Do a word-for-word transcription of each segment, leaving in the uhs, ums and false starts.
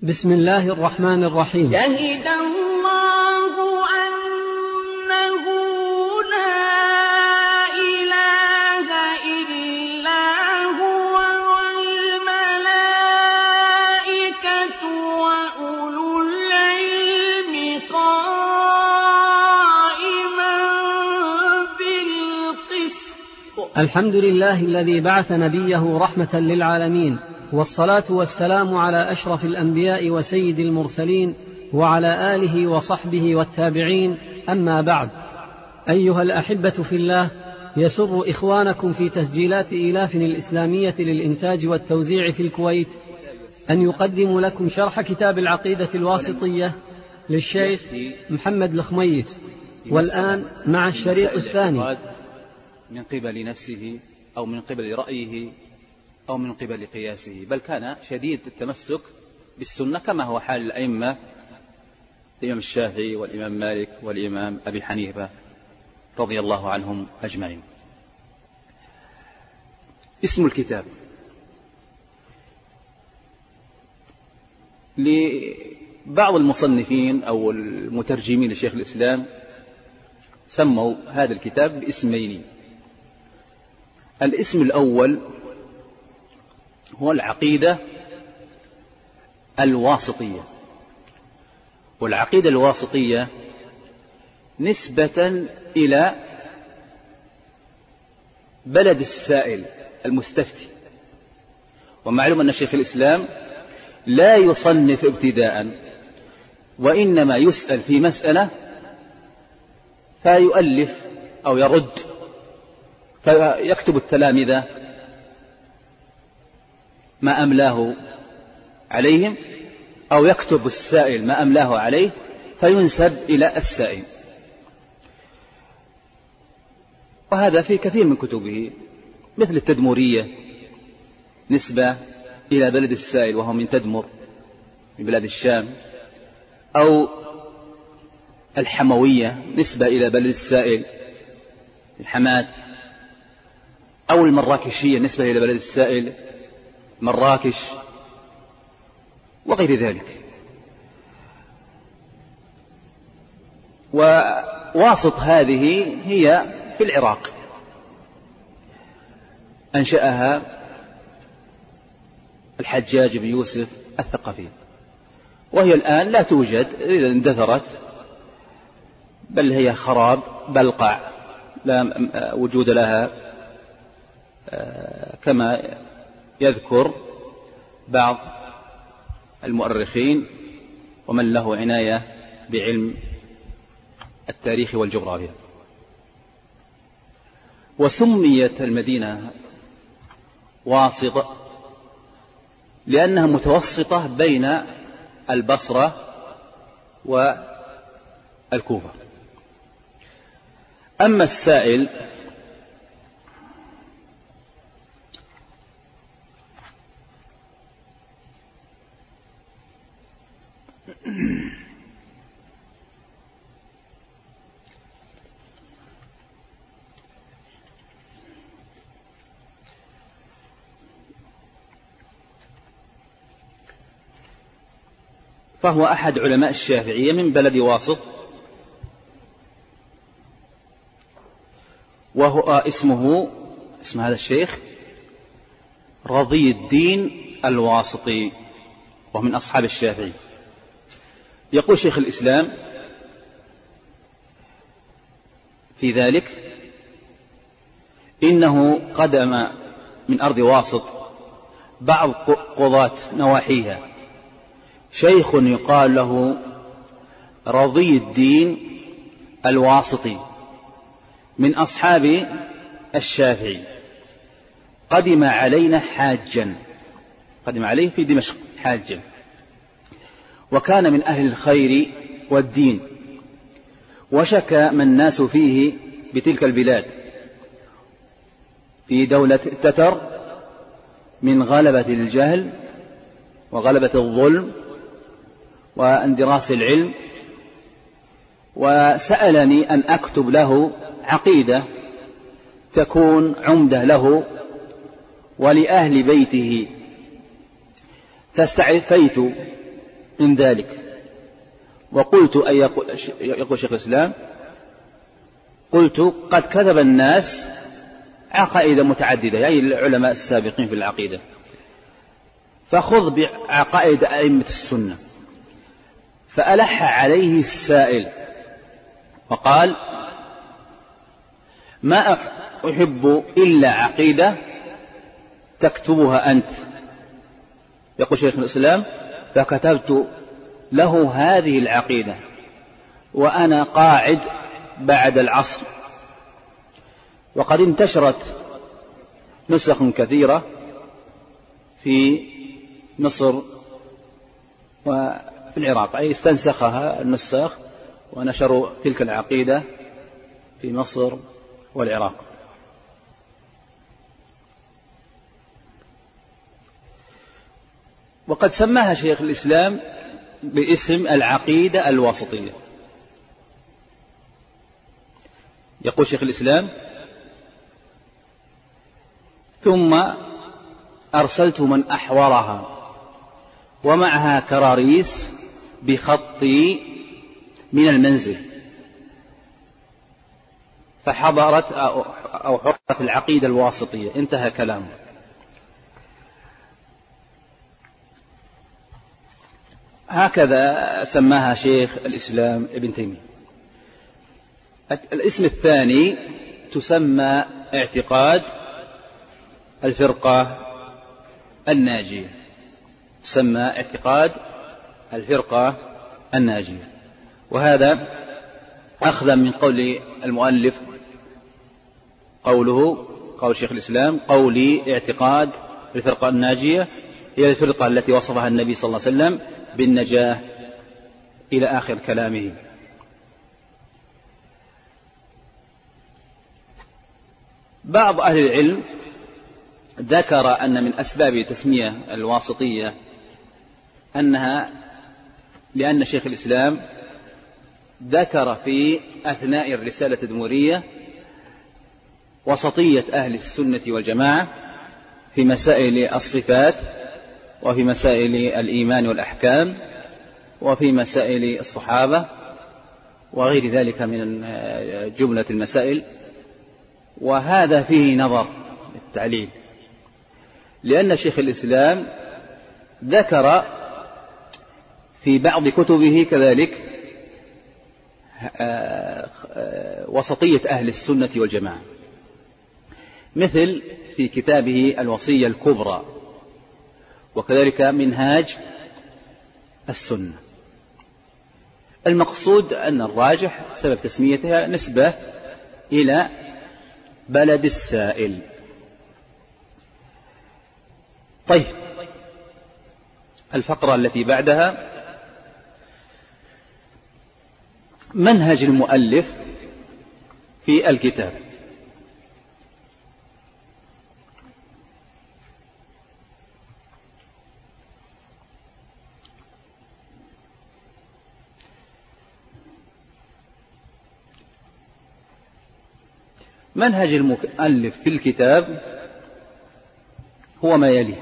بسم الله الرحمن الرحيم. شهد الله أنه لا إله إلا هو والملائكة وأولو العلم قائما بالقسط. الحمد لله الذي بعث نبيه رحمة للعالمين، والصلاة والسلام على أشرف الأنبياء وسيد المرسلين وعلى آله وصحبه والتابعين، أما بعد. أيها الأحبة في الله، يسر إخوانكم في تسجيلات إيلاف الإسلامية للإنتاج والتوزيع في الكويت أن يقدم لكم شرح كتاب العقيدة الواسطية للشيخ محمد الخميس، والآن مع الشريط الثاني. من قبل نفسه أو من قبل رأيه أو من قبل قياسه، بل كان شديد التمسك بالسنة كما هو حال الأئمة الإمام الشافعي والإمام مالك والإمام أبي حنيفة رضي الله عنهم أجمعين. اسم الكتاب لبعض المصنفين أو المترجمين لشيخ الإسلام سموا هذا الكتاب باسمين. الاسم الأول هو العقيدة الواسطية، والعقيدة الواسطية نسبة إلى بلد السائل المستفتي. ومعلوم أن شيخ الإسلام لا يصنف ابتداء، وإنما يسأل في مسألة فيؤلف أو يرد، فيكتب التلامذة ما أملاه عليهم، أو يكتب السائل ما أملاه عليه فينسب إلى السائل. وهذا في كثير من كتبه، مثل التدمرية نسبة إلى بلد السائل وهو من تدمر من بلاد الشام، أو الحموية نسبة إلى بلد السائل الحماة، أو المراكشية نسبة إلى بلد السائل مراكش، وغير ذلك. وواسط هذه هي في العراق، أنشأها الحجاج بن يوسف الثقفي، وهي الآن لا توجد، إذا اندثرت، بل هي خراب بلقع لا وجود لها كما يذكر بعض المؤرخين ومن له عناية بعلم التاريخ والجغرافيا. وسميت المدينة واسطة لأنها متوسطة بين البصرة والكوفة. أما السائل فهو أحد علماء الشافعية من بلد واسط، وهو اسمه اسم هذا الشيخ رضي الدين الواسطي، وهو من أصحاب الشافعي. يقول شيخ الإسلام في ذلك: إنه قدم من أرض واسط بعض قضاة نواحيها شيخ يقال له رضي الدين الواسطي من أصحاب الشافعي، قدم علينا حاجا، قدم عليه في دمشق حاجا، وكان من أهل الخير والدين، وشكى من الناس فيه بتلك البلاد في دولة التتر من غلبة الجهل وغلبة الظلم واندراس العلم، وسألني أن أكتب له عقيدة تكون عمدة له ولأهل بيته، فاستعفيت من ذلك. وقلت أي يقول, يقول شيخ الإسلام قلت قد كذب الناس عقائد متعددة، يعني العلماء السابقين في العقيدة، فخذ بعقائد أئمة السنة. فألح عليه السائل وقال ما أحب إلا عقيدة تكتبها أنت. يقول شيخ الإسلام فكتبت له هذه العقيدة وأنا قاعد بعد العصر، وقد انتشرت نسخ كثيرة في مصر وفي العراق، أي استنسخها النساخ ونشروا تلك العقيدة في مصر والعراق. وقد سماها شيخ الإسلام باسم العقيدة الواسطية. يقول شيخ الإسلام ثم أرسلت من أحورها ومعها كراريس بخطي من المنزل، فحضرت أو حضرت العقيدة الواسطية. انتهى كلامه. هكذا سماها شيخ الإسلام ابن تيمية. الاسم الثاني تسمى اعتقاد الفرقة الناجية، تسمى اعتقاد الفرقة الناجية، وهذا أخذا من قول المؤلف قوله قول شيخ الإسلام قولي اعتقاد الفرقة الناجية هي الفرقة التي وصفها النبي صلى الله عليه وسلم بالنجاة إلى آخر كلامه. بعض أهل العلم ذكر أن من أسباب تسمية الواسطية أنها لأن شيخ الإسلام ذكر في أثناء الرسالة التدمرية وسطية أهل السنة والجماعة في مسائل الصفات وفي مسائل الإيمان والأحكام وفي مسائل الصحابة وغير ذلك من جملة المسائل. وهذا فيه نظر التعليل، لأن شيخ الإسلام ذكر في بعض كتبه كذلك وسطية أهل السنة والجماعة، مثل في كتابه الوصية الكبرى، وكذلك منهاج السنة. المقصود أن الراجح سبب تسميتها نسبة إلى بلد السائل. طيب، الفقرة التي بعدها منهج المؤلف في الكتاب. منهج المؤلف في الكتاب هو ما يلي: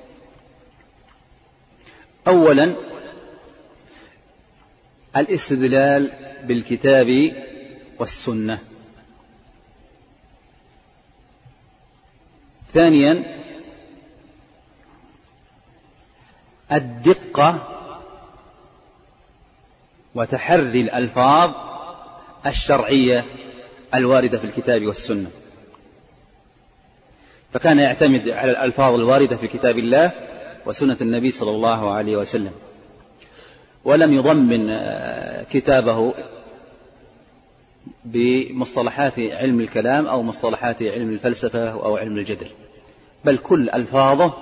أولا الاستدلال بالكتاب والسنة، ثانيا الدقة وتحري الألفاظ الشرعية الواردة في الكتاب والسنة، فكان يعتمد على الألفاظ الواردة في كتاب الله وسنة النبي صلى الله عليه وسلم، ولم يضمن كتابه بمصطلحات علم الكلام أو مصطلحات علم الفلسفة أو علم الجدل، بل كل ألفاظه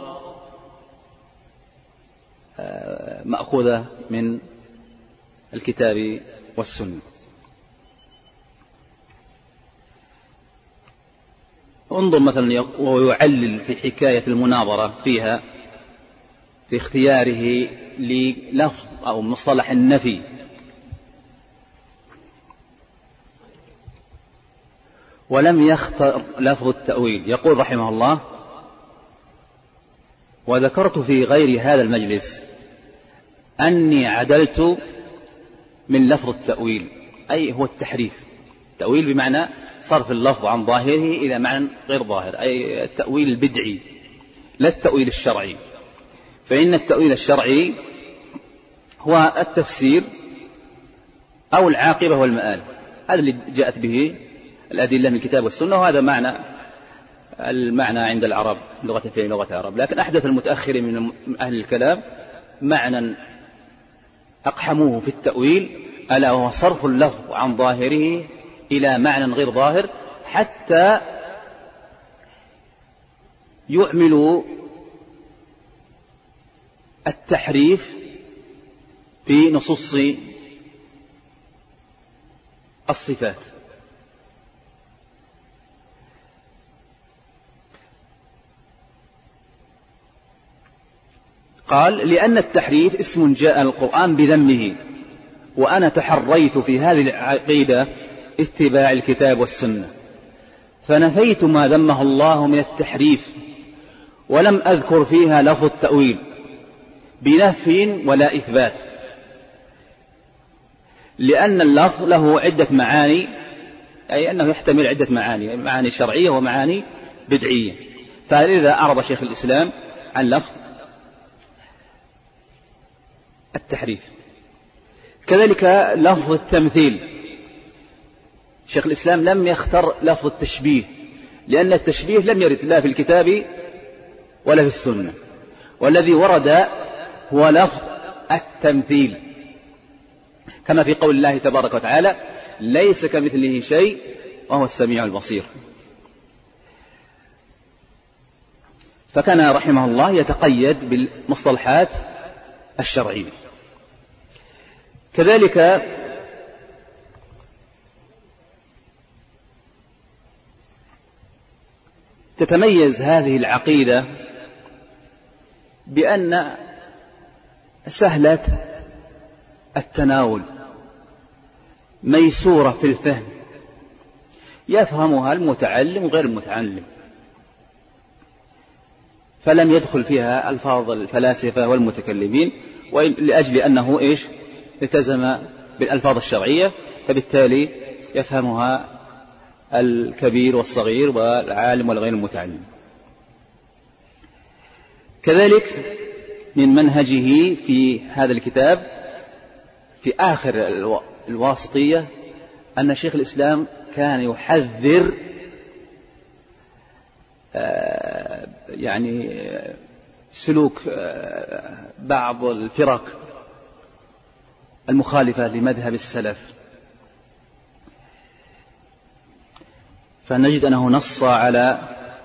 مأخوذة من الكتاب والسنة. انظر مثلا ويعلل في حكاية المناظرة فيها في اختياره للفظ أو مصطلح النفي، ولم يختر لفظ التأويل. يقول رحمه الله: وذكرت في غير هذا المجلس أني عدلت من لفظ التأويل، أي هو التحريف. التأويل بمعنى صرف اللفظ عن ظاهره إلى معنى غير ظاهر، أي التأويل البدعي لا التأويل الشرعي. فإن التأويل الشرعي هو التفسير أو العاقبة والمآل، هذا اللي جاءت به الأدلة من الكتاب والسنة، وهذا معنى المعنى عند العرب لغة في لغة العرب. لكن أحدث المتأخرين من أهل الكلام معنى أقحموه في التأويل، ألا وهو صرف اللفظ عن ظاهره إلى معنى غير ظاهر، حتى يعمل التحريف في نصوص الصفات. قال: لأن التحريف اسم جاء القرآن بذمه، وأنا تحريت في هذه العقيدة اتباع الكتاب والسنة، فنفيت ما ذمه الله من التحريف، ولم أذكر فيها لفظ التأويل بنفي ولا إثبات، لأن اللفظ له عدة معاني، أي أنه يحتمل عدة معاني، معاني شرعية ومعاني بدعية. فلذا أعرض شيخ الإسلام عن لفظ التحريف. كذلك لفظ التمثيل، شيخ الإسلام لم يختر لفظ التشبيه، لأن التشبيه لم يرد لا في الكتاب ولا في السنة، والذي ورد هو لفظ التمثيل، كما في قول الله تبارك وتعالى: ليس كمثله شيء وهو السميع البصير. فكان رحمه الله يتقيد بالمصطلحات الشرعية. كذلك تتميز هذه العقيدة بأن سهلة التناول، ميسورة في الفهم، يفهمها المتعلم وغير المتعلم، فلم يدخل فيها ألفاظ الفلاسفة والمتكلمين، لأجل أنه إيش التزم بالألفاظ الشرعية، فبالتالي يفهمها الكبير والصغير والعالم والغير المتعلم. كذلك من منهجه في هذا الكتاب في آخر الواسطية أن شيخ الإسلام كان يحذر يعني سلوك بعض الفرق المخالفة لمذهب السلف، فنجد أنه نص على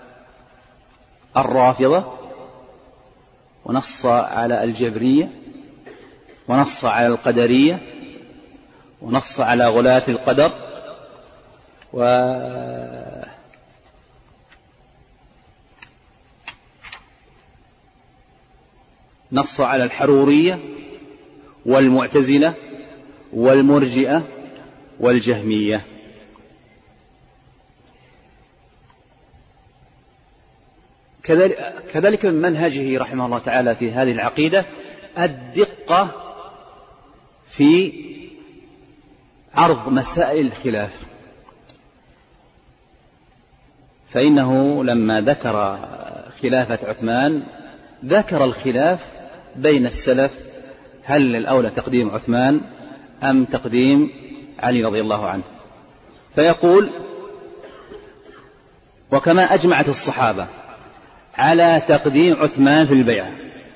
الرافضة، ونص على الجبرية، ونص على القدرية، ونص على غلاة القدر، ونص على الحرورية والمعتزلة والمرجئة والجهمية. كذلك من منهجه رحمه الله تعالى في هذه العقيدة الدقة في عرض مسائل الخلاف، فإنه لما ذكر خلافة عثمان ذكر الخلاف بين السلف، هل الأولى تقديم عثمان أم تقديم علي رضي الله عنه؟ فيقول: وكما أجمعت الصحابة على تقديم عثمان في البيعة،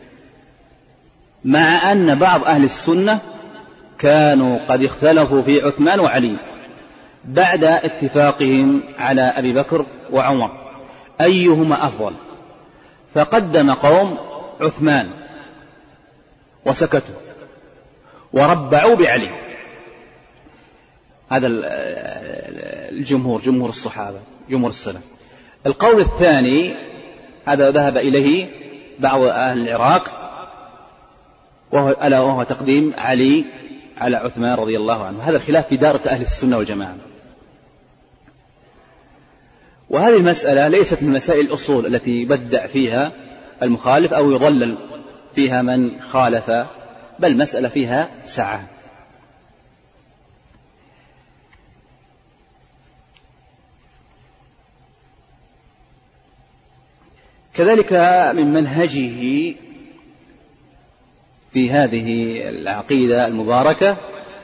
مع أن بعض أهل السنة كانوا قد اختلفوا في عثمان وعلي بعد اتفاقهم على أبي بكر وعمر أيهما أفضل، فقدم قوم عثمان وسكتوا وربعوا بعلي. هذا الجمهور، جمهور الصحابة، جمهور السلف. القول الثاني هذا ذهب إليه بعض أهل العراق، وهو ألا وهو تقديم علي على عثمان رضي الله عنه. هذا الخلاف في دارة أهل السنة والجماعة. وهذه المسألة ليست من مسائل الأصول التي يبدع فيها المخالف أو يضلل فيها من خالف بل مسألة فيها سعة. كذلك من منهجه في هذه العقيدة المباركة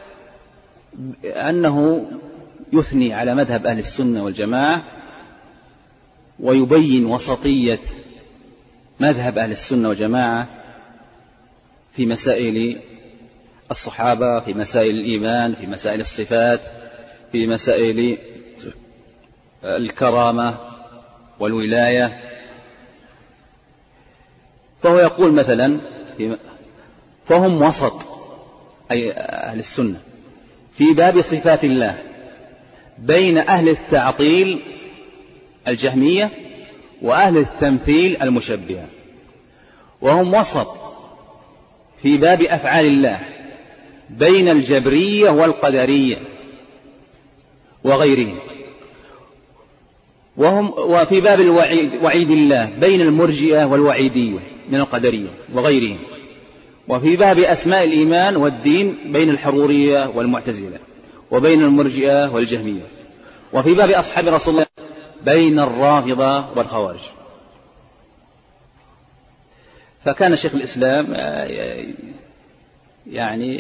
أنه يثني على مذهب أهل السنة والجماعة ويبين وسطية مذهب أهل السنة والجماعة في مسائل الصحابة، في مسائل الإيمان، في مسائل الصفات، في مسائل الكرامة والولاية. فهو يقول مثلا فهم وسط أي أهل السنة في باب صفات الله بين أهل التعطيل الجهمية وأهل التمثيل المشبهة، وهم وسط في باب أفعال الله بين الجبرية والقدرية وغيرهم، وهم وفي باب الوعيد وعيد الله بين المرجئة والوعيدية من القدرية وغيرهم، وفي باب أسماء الإيمان والدين بين الحرورية والمعتزلة وبين المرجئة والجهمية، وفي باب أصحاب رسول الله بين الرافضة والخوارج. فكان شيخ الإسلام يعني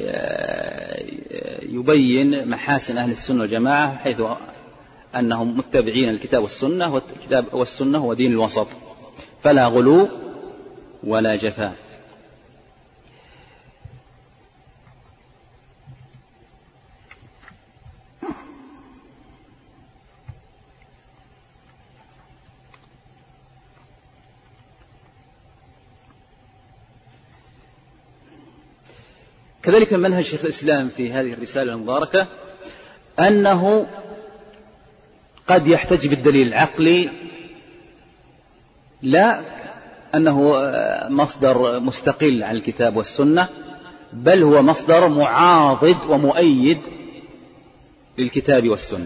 يبين محاسن أهل السنة والجماعة حيث أنهم متبعين الكتاب والسنة، والكتاب والسنة هو دين الوسط، فلا غلو ولا جفاء. كذلك منهج شيخ الإسلام في هذه الرسالة المباركة أنه قد يحتج بالدليل العقلي، لا أنه مصدر مستقل عن الكتاب والسنة، بل هو مصدر معاضد ومؤيد للكتاب والسنة.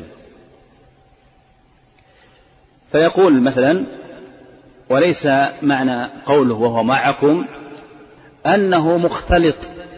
فيقول مثلا وليس معنى قوله وهو معكم أنه مختلط،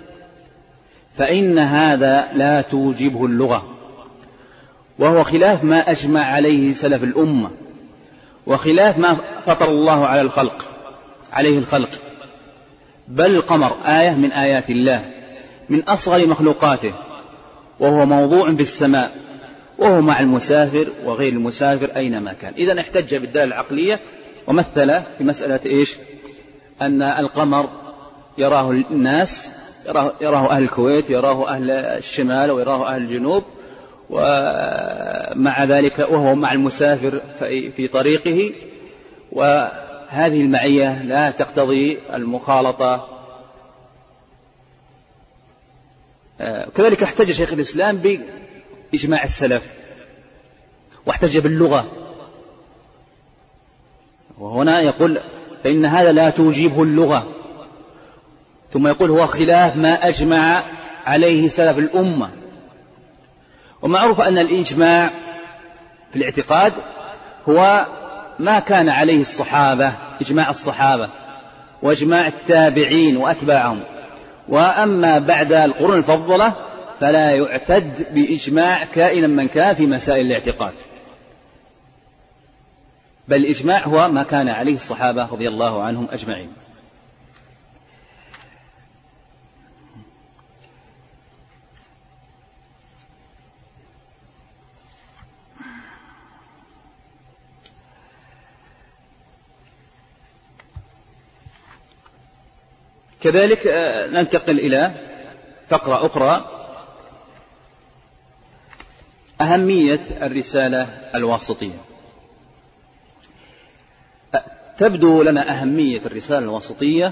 فإن هذا لا توجبه اللغة، وهو خلاف ما أجمع عليه سلف الأمة، وخلاف ما فطر الله على الخلق عليه الخلق، بل القمر آية من آيات الله من أصغر مخلوقاته، وهو موضوع في السماء، وهو مع المسافر وغير المسافر أينما كان. إذن احتج بالدلالة العقلية ومثل في مسألة إيش؟ أن القمر يراه الناس، يراه, يراه أهل الكويت، يراه أهل الشمال، ويراه أهل الجنوب، ومع ذلك وهو مع المسافر في طريقه، وهذه المعية لا تقتضي المخالطة. كذلك احتج شيخ الإسلام بإجماع السلف، واحتج باللغة، وهنا يقول فإن هذا لا توجبه اللغة، ثم يقول هو خلاف ما أجمع عليه سلف الأمة. ومعروف أن الإجماع في الاعتقاد هو ما كان عليه الصحابة، إجماع الصحابة وإجماع التابعين وأتباعهم، وأما بعد القرون المفضلة فلا يعتد بإجماع كائنا من كان في مسائل الاعتقاد، بل الإجماع هو ما كان عليه الصحابة رضي الله عنهم أجمعين. كذلك ننتقل إلى فقرة أخرى، أهمية الرسالة الواسطية. تبدو لنا أهمية الرسالة الواسطية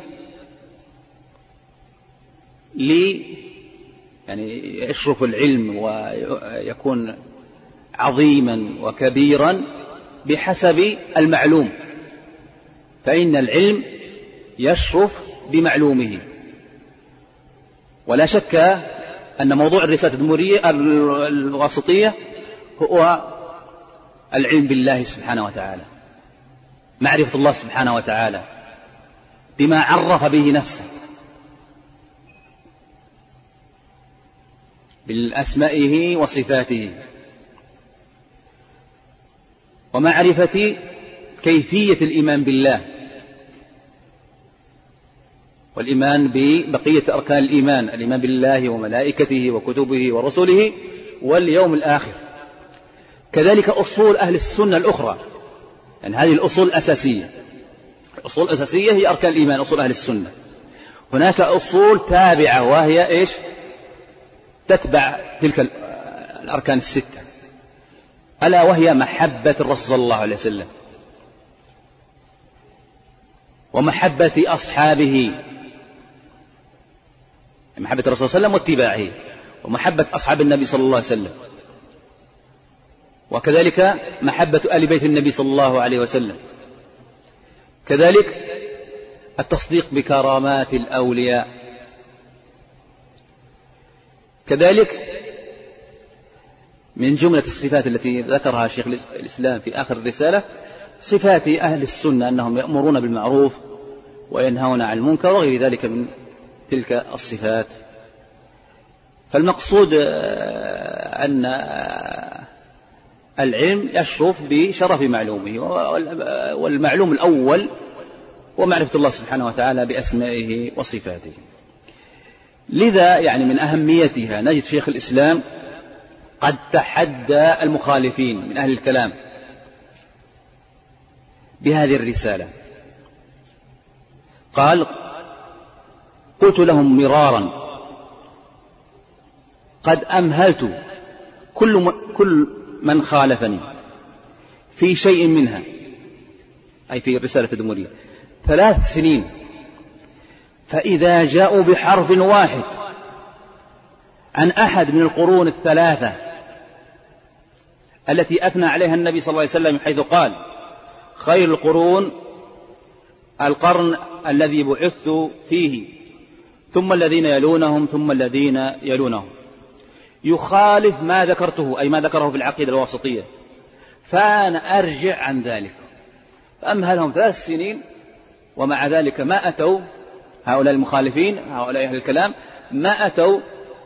لي يعني يشرف العلم ويكون عظيما وكبيرا بحسب المعلوم، فإن العلم يشرف بمعلومه، ولا شك أن موضوع الرسالة الواسطية هو العلم بالله سبحانه وتعالى، معرفة الله سبحانه وتعالى بما عرف به نفسه، بالأسمائه وصفاته، ومعرفة كيفية الإيمان بالله والإيمان ببقية أركان الإيمان، الإيمان بالله وملائكته وكتبه ورسله واليوم الآخر. كذلك أصول أهل السنة الأخرى، يعني هذه الأصول الأساسية. الأصول الأساسية هي أركان الإيمان، أصول أهل السنة. هناك أصول تابعة وهي إيش؟ تتبع تلك الأركان الستة، ألا وهي محبة الرسول صلى الله عليه وسلم، ومحبة أصحابه، محبة الرسول صلى الله عليه وسلم واتباعه، ومحبة أصحاب النبي صلى الله عليه وسلم، وكذلك محبة آل بيت النبي صلى الله عليه وسلم. كذلك التصديق بكرامات الأولياء. كذلك من جملة الصفات التي ذكرها شيخ الإسلام في آخر الرسالة صفات أهل السنة، أنهم يأمرون بالمعروف وينهون عن المنكر وغير ذلك من تلك الصفات. فالمقصود أن العلم يشرف بشرف معلومه، والمعلوم الأول ومعرفة الله سبحانه وتعالى بأسمائه وصفاته. لذا يعني من أهميتها نجد شيخ الإسلام قد تحدى المخالفين من أهل الكلام بهذه الرسالة. قال: قلت لهم مرارا قد أمهلت كل كل من خالفني في شيء منها، أي في الرسالة الدمرية، ثلاث سنين، فإذا جاءوا بحرف واحد عن أحد من القرون الثلاثة التي أثنى عليها النبي صلى الله عليه وسلم، حيث قال: خير القرون القرن الذي بعثت فيه، ثم الذين يلونهم، ثم الذين يلونهم، يخالف ما ذكرته، أي ما ذكره في العقيدة الواسطية، فأنا أرجع عن ذلك. فأمهلهم ثلاث سنين، ومع ذلك ما أتوا هؤلاء المخالفين، هؤلاء أهل الكلام، ما أتوا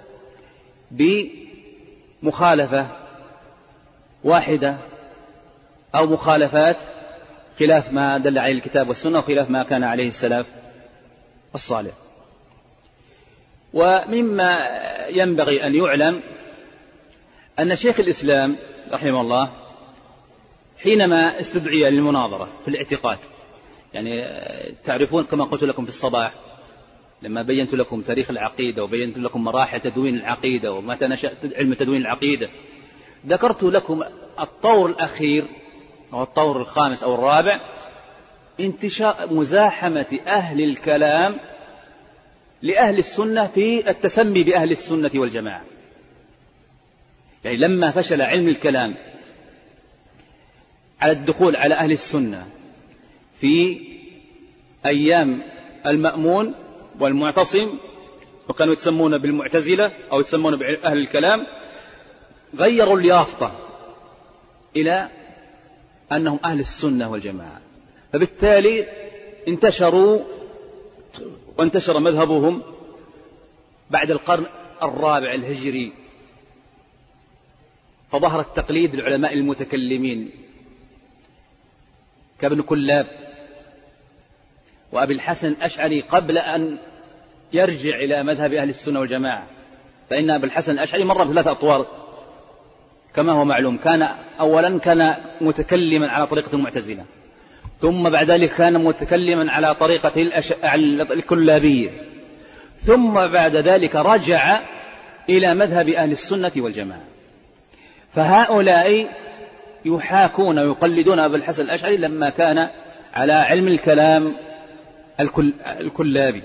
بمخالفة واحدة أو مخالفات خلاف ما دل عليه الكتاب والسنة، وخلاف ما كان عليه السلف الصالح. ومما ينبغي أن يعلم أن شيخ الإسلام رحمه الله حينما استدعي للمناظرة في الاعتقاد، يعني تعرفون كما قلت لكم في الصباح لما بينت لكم تاريخ العقيدة وبينت لكم مراحل تدوين العقيدة ومتى نشأ علم تدوين العقيدة، ذكرت لكم الطور الأخير أو الطور الخامس أو الرابع، انتشار مزاحمة أهل الكلام لأهل السنة في التسمي بأهل السنة والجماعة. يعني لما فشل علم الكلام على الدخول على أهل السنة في أيام المأمون والمعتصم، وكانوا يتسمون بالمعتزلة أو يتسمون بأهل الكلام، غيروا اليافطة إلى أنهم أهل السنة والجماعة، فبالتالي انتشروا وانتشر مذهبهم بعد القرن الرابع الهجري، فظهر التقليد للعلماء المتكلمين كابن كلاب وأبي الحسن الأشعري قبل أن يرجع إلى مذهب أهل السنة والجماعة. فإن أبي الحسن الأشعري مر بثلاثة أطوار كما هو معلوم. كان أولا كان متكلما على طريقة المعتزلة، ثم بعد ذلك كان متكلما على طريقة الأش... الكلابية، ثم بعد ذلك رجع إلى مذهب أهل السنة والجماعة. فهؤلاء يحاكون ويقلدون أبا الحسن الأشعري لما كان على علم الكلام الكل... الكلابي.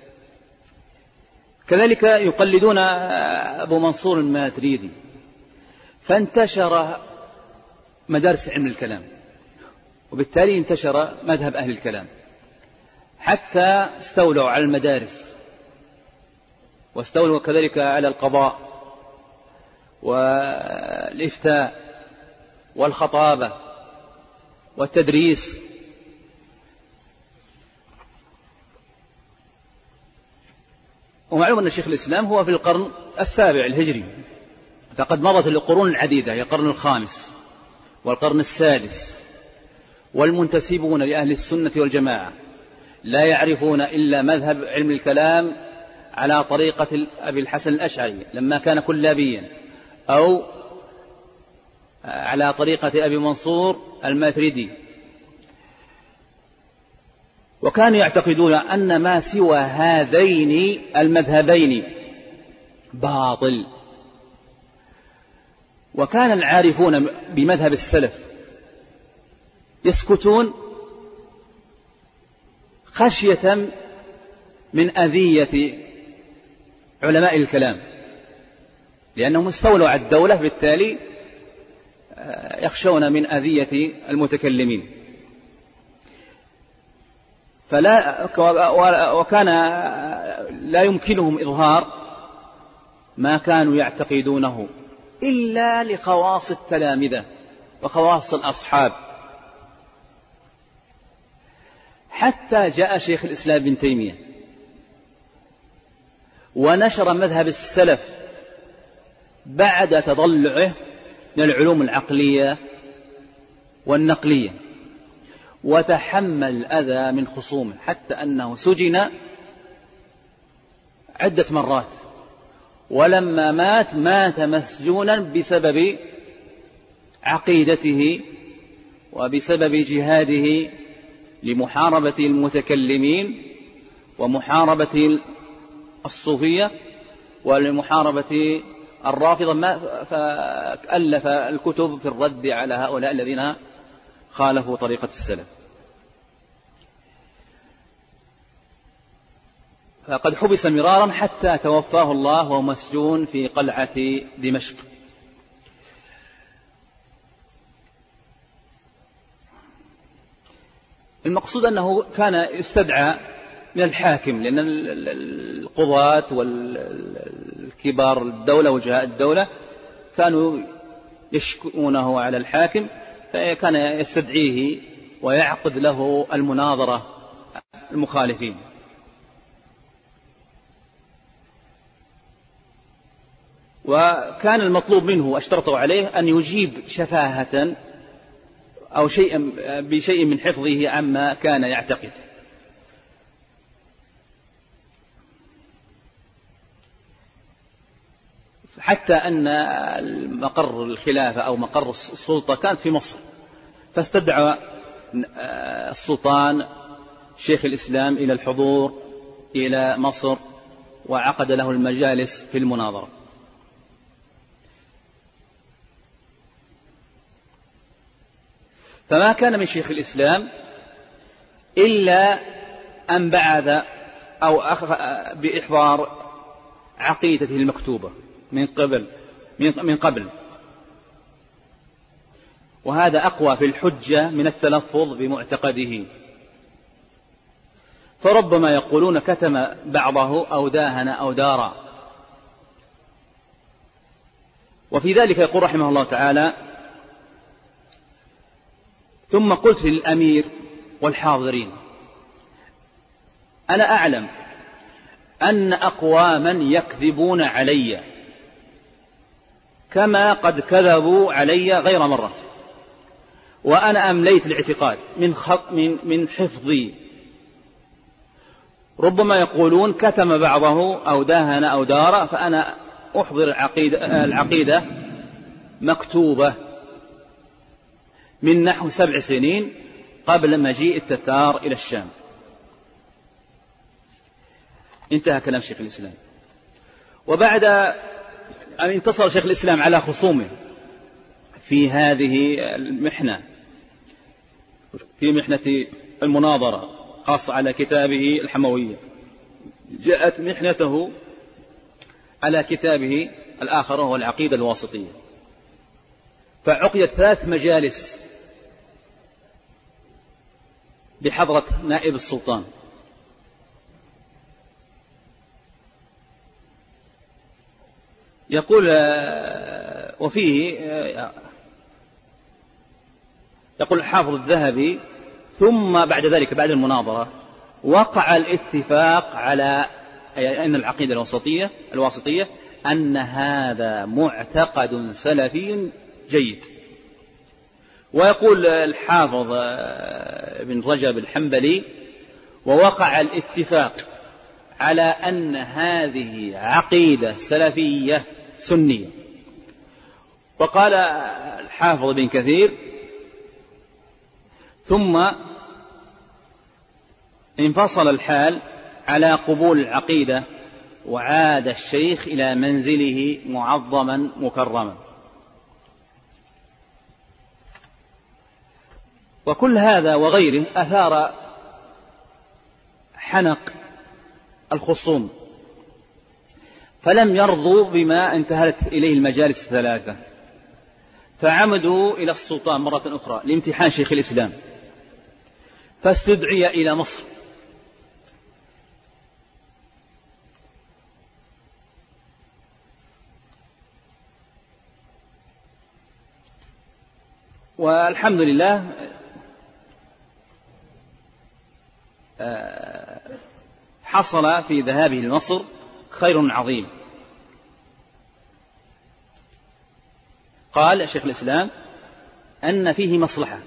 كذلك يقلدون أبو منصور الماتريدي، فانتشر مدارس علم الكلام، وبالتالي انتشر مذهب أهل الكلام حتى استولوا على المدارس، واستولوا كذلك على القضاء والإفتاء والخطابة والتدريس. ومعلوم أن شيخ الإسلام هو في القرن السابع الهجري، فقد مضت القرون العديدة، هي القرن الخامس والقرن السادس، والمنتسبون لأهل السنة والجماعة لا يعرفون إلا مذهب علم الكلام على طريقة أبي الحسن الأشعري لما كان كلابيا، أو على طريقة أبي منصور الماتريدي، وكانوا يعتقدون أن ما سوى هذين المذهبين باطل. وكان العارفون بمذهب السلف يسكتون خشية من أذية علماء الكلام، لأنهم استولوا على الدولة، بالتالي يخشون من أذية المتكلمين. فلا وكان لا يمكنهم إظهار ما كانوا يعتقدونه إلا لخواص التلامذة وخواص الأصحاب، حتى جاء شيخ الإسلام ابن تيمية ونشر مذهب السلف بعد تضلعه من العلوم العقلية والنقلية، وتحمل الأذى من خصومه حتى أنه سجن عدة مرات، ولما مات مات مسجونا بسبب عقيدته وبسبب جهاده لمحاربة المتكلمين ومحاربة الصوفية ولمحاربة الرافضة، فألف الكتب في الرد على هؤلاء الذين خالفوا طريقة السلف. فقد حبس مرارا حتى توفاه الله وهو مسجون في قلعة دمشق. المقصود أنه كان يستدعى من الحاكم، لأن القضاة والكبار الدولة وجهاء الدولة كانوا يشكونه على الحاكم، فكان يستدعيه ويعقد له المناظرة المخالفين. وكان المطلوب منه اشترطوا عليه أن يجيب شفاهة أو شيء بشيء من حفظه عما كان يعتقد. حتى أن مقر الخلافة أو مقر السلطة كانت في مصر، فاستدعى السلطان شيخ الإسلام إلى الحضور إلى مصر وعقد له المجالس في المناظرة. فما كان من شيخ الإسلام إلا أن بعث أو أخذ بإحضار عقيدته المكتوبة من قبل من قبل وهذا أقوى في الحجة من التلفظ بمعتقده. فربما يقولون كتم بعضه أو داهن أو دارا. وفي ذلك يقول رحمه الله تعالى: ثم قلت للأمير والحاضرين: أنا أعلم أن أقواما يكذبون علي كما قد كذبوا علي غير مرة، وأنا أمليت الاعتقاد من من من حفظي. ربما يقولون كتم بعضه أو داهن أو دار، فأنا أحضر العقيدة, العقيدة مكتوبة من نحو سبع سنين قبل مجيء التتار إلى الشام. انتهى كلام شيخ الإسلام. وبعد أن انتصر شيخ الإسلام على خصومه في هذه المحنة، في محنة المناظرة خاصة على كتابه الحموية، جاءت محنته على كتابه الآخر وهو العقيدة الواسطية، فعقدت ثلاث مجالس بحضرة نائب السلطان. يقول وفيه يقول الحافظ الذهبي: ثم بعد ذلك بعد المناظرة وقع الاتفاق على أن العقيدة الواسطية الواسطية أن هذا معتقد سلفي جيد. ويقول الحافظ ابن رجب الحنبلي: ووقع الاتفاق على أن هذه عقيدة سلفية سنية. وقال الحافظ ابن كثير: ثم انفصل الحال على قبول العقيدة، وعاد الشيخ إلى منزله معظما مكرما. وكل هذا وغيره أثار حنق الخصوم، فلم يرضوا بما انتهت إليه المجالس الثلاثة، فعمدوا إلى السلطان مرة أخرى لامتحان شيخ الإسلام، فاستدعي إلى مصر. والحمد لله حصل في ذهابه لمصر خير عظيم. قال شيخ الإسلام أن فيه مصلحة،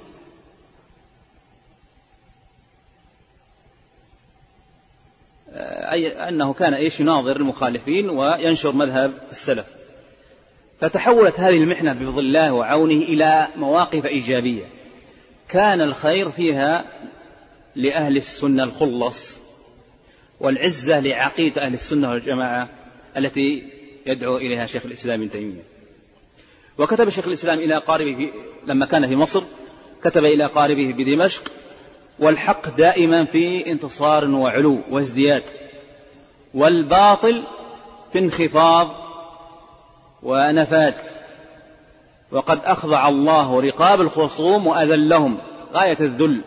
أي أنه كان إيش يناظر المخالفين وينشر مذهب السلف، فتحولت هذه المحنة بفضل الله وعونه إلى مواقف إيجابية كان الخير فيها لأهل السنة الخلص، والعزة لعقيدة أهل السنة والجماعة التي يدعو إليها شيخ الإسلام ابن تيمية. وكتب شيخ الإسلام إلى قاربه لما كان في مصر، كتب إلى قاربه بدمشق: والحق دائما في انتصار وعلو وازدياد، والباطل في انخفاض ونفاد، وقد أخضع الله رقاب الخصوم وأذلهم غاية الذل.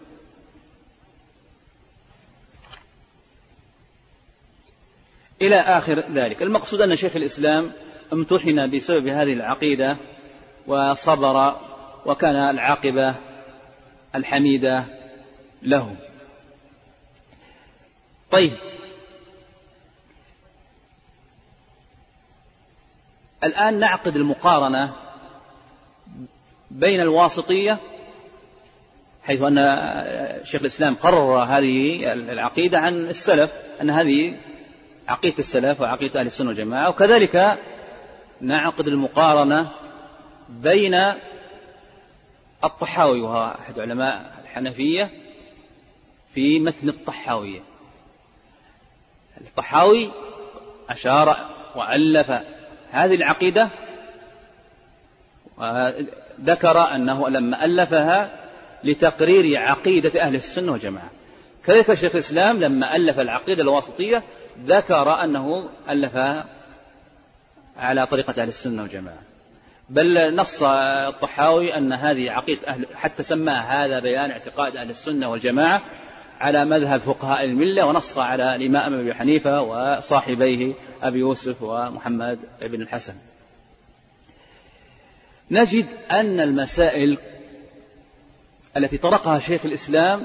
إلى آخر ذلك. المقصود أن شيخ الإسلام امتحن بسبب هذه العقيدة وصبر، وكان العاقبة الحميدة له. طيب، الآن نعقد المقارنة بين الواسطية، حيث أن شيخ الإسلام قرر هذه العقيدة عن السلف، أن هذه عقيدة السلف وعقيدة أهل السنة والجماعة، وكذلك نعقد المقارنة بين الطحاوي وهو أحد علماء الحنفية في متن الطحاوية. الطحاوي أشار وألف هذه العقيدة، وذكر أنه لما ألفها لتقرير عقيدة أهل السنة والجماعة. كذلك شيخ الإسلام لما ألف العقيدة الواسطية ذكر أنه ألفها على طريقة أهل السنة والجماعة، بل نص الطحاوي أن هذه عقيدة أهل، حتى سماها هذا بيان اعتقاد أهل السنة والجماعة على مذهب فقهاء الملة، ونص على الإمام أبي حنيفة وصاحبيه أبي يوسف ومحمد بن الحسن. نجد أن المسائل التي طرقها شيخ الإسلام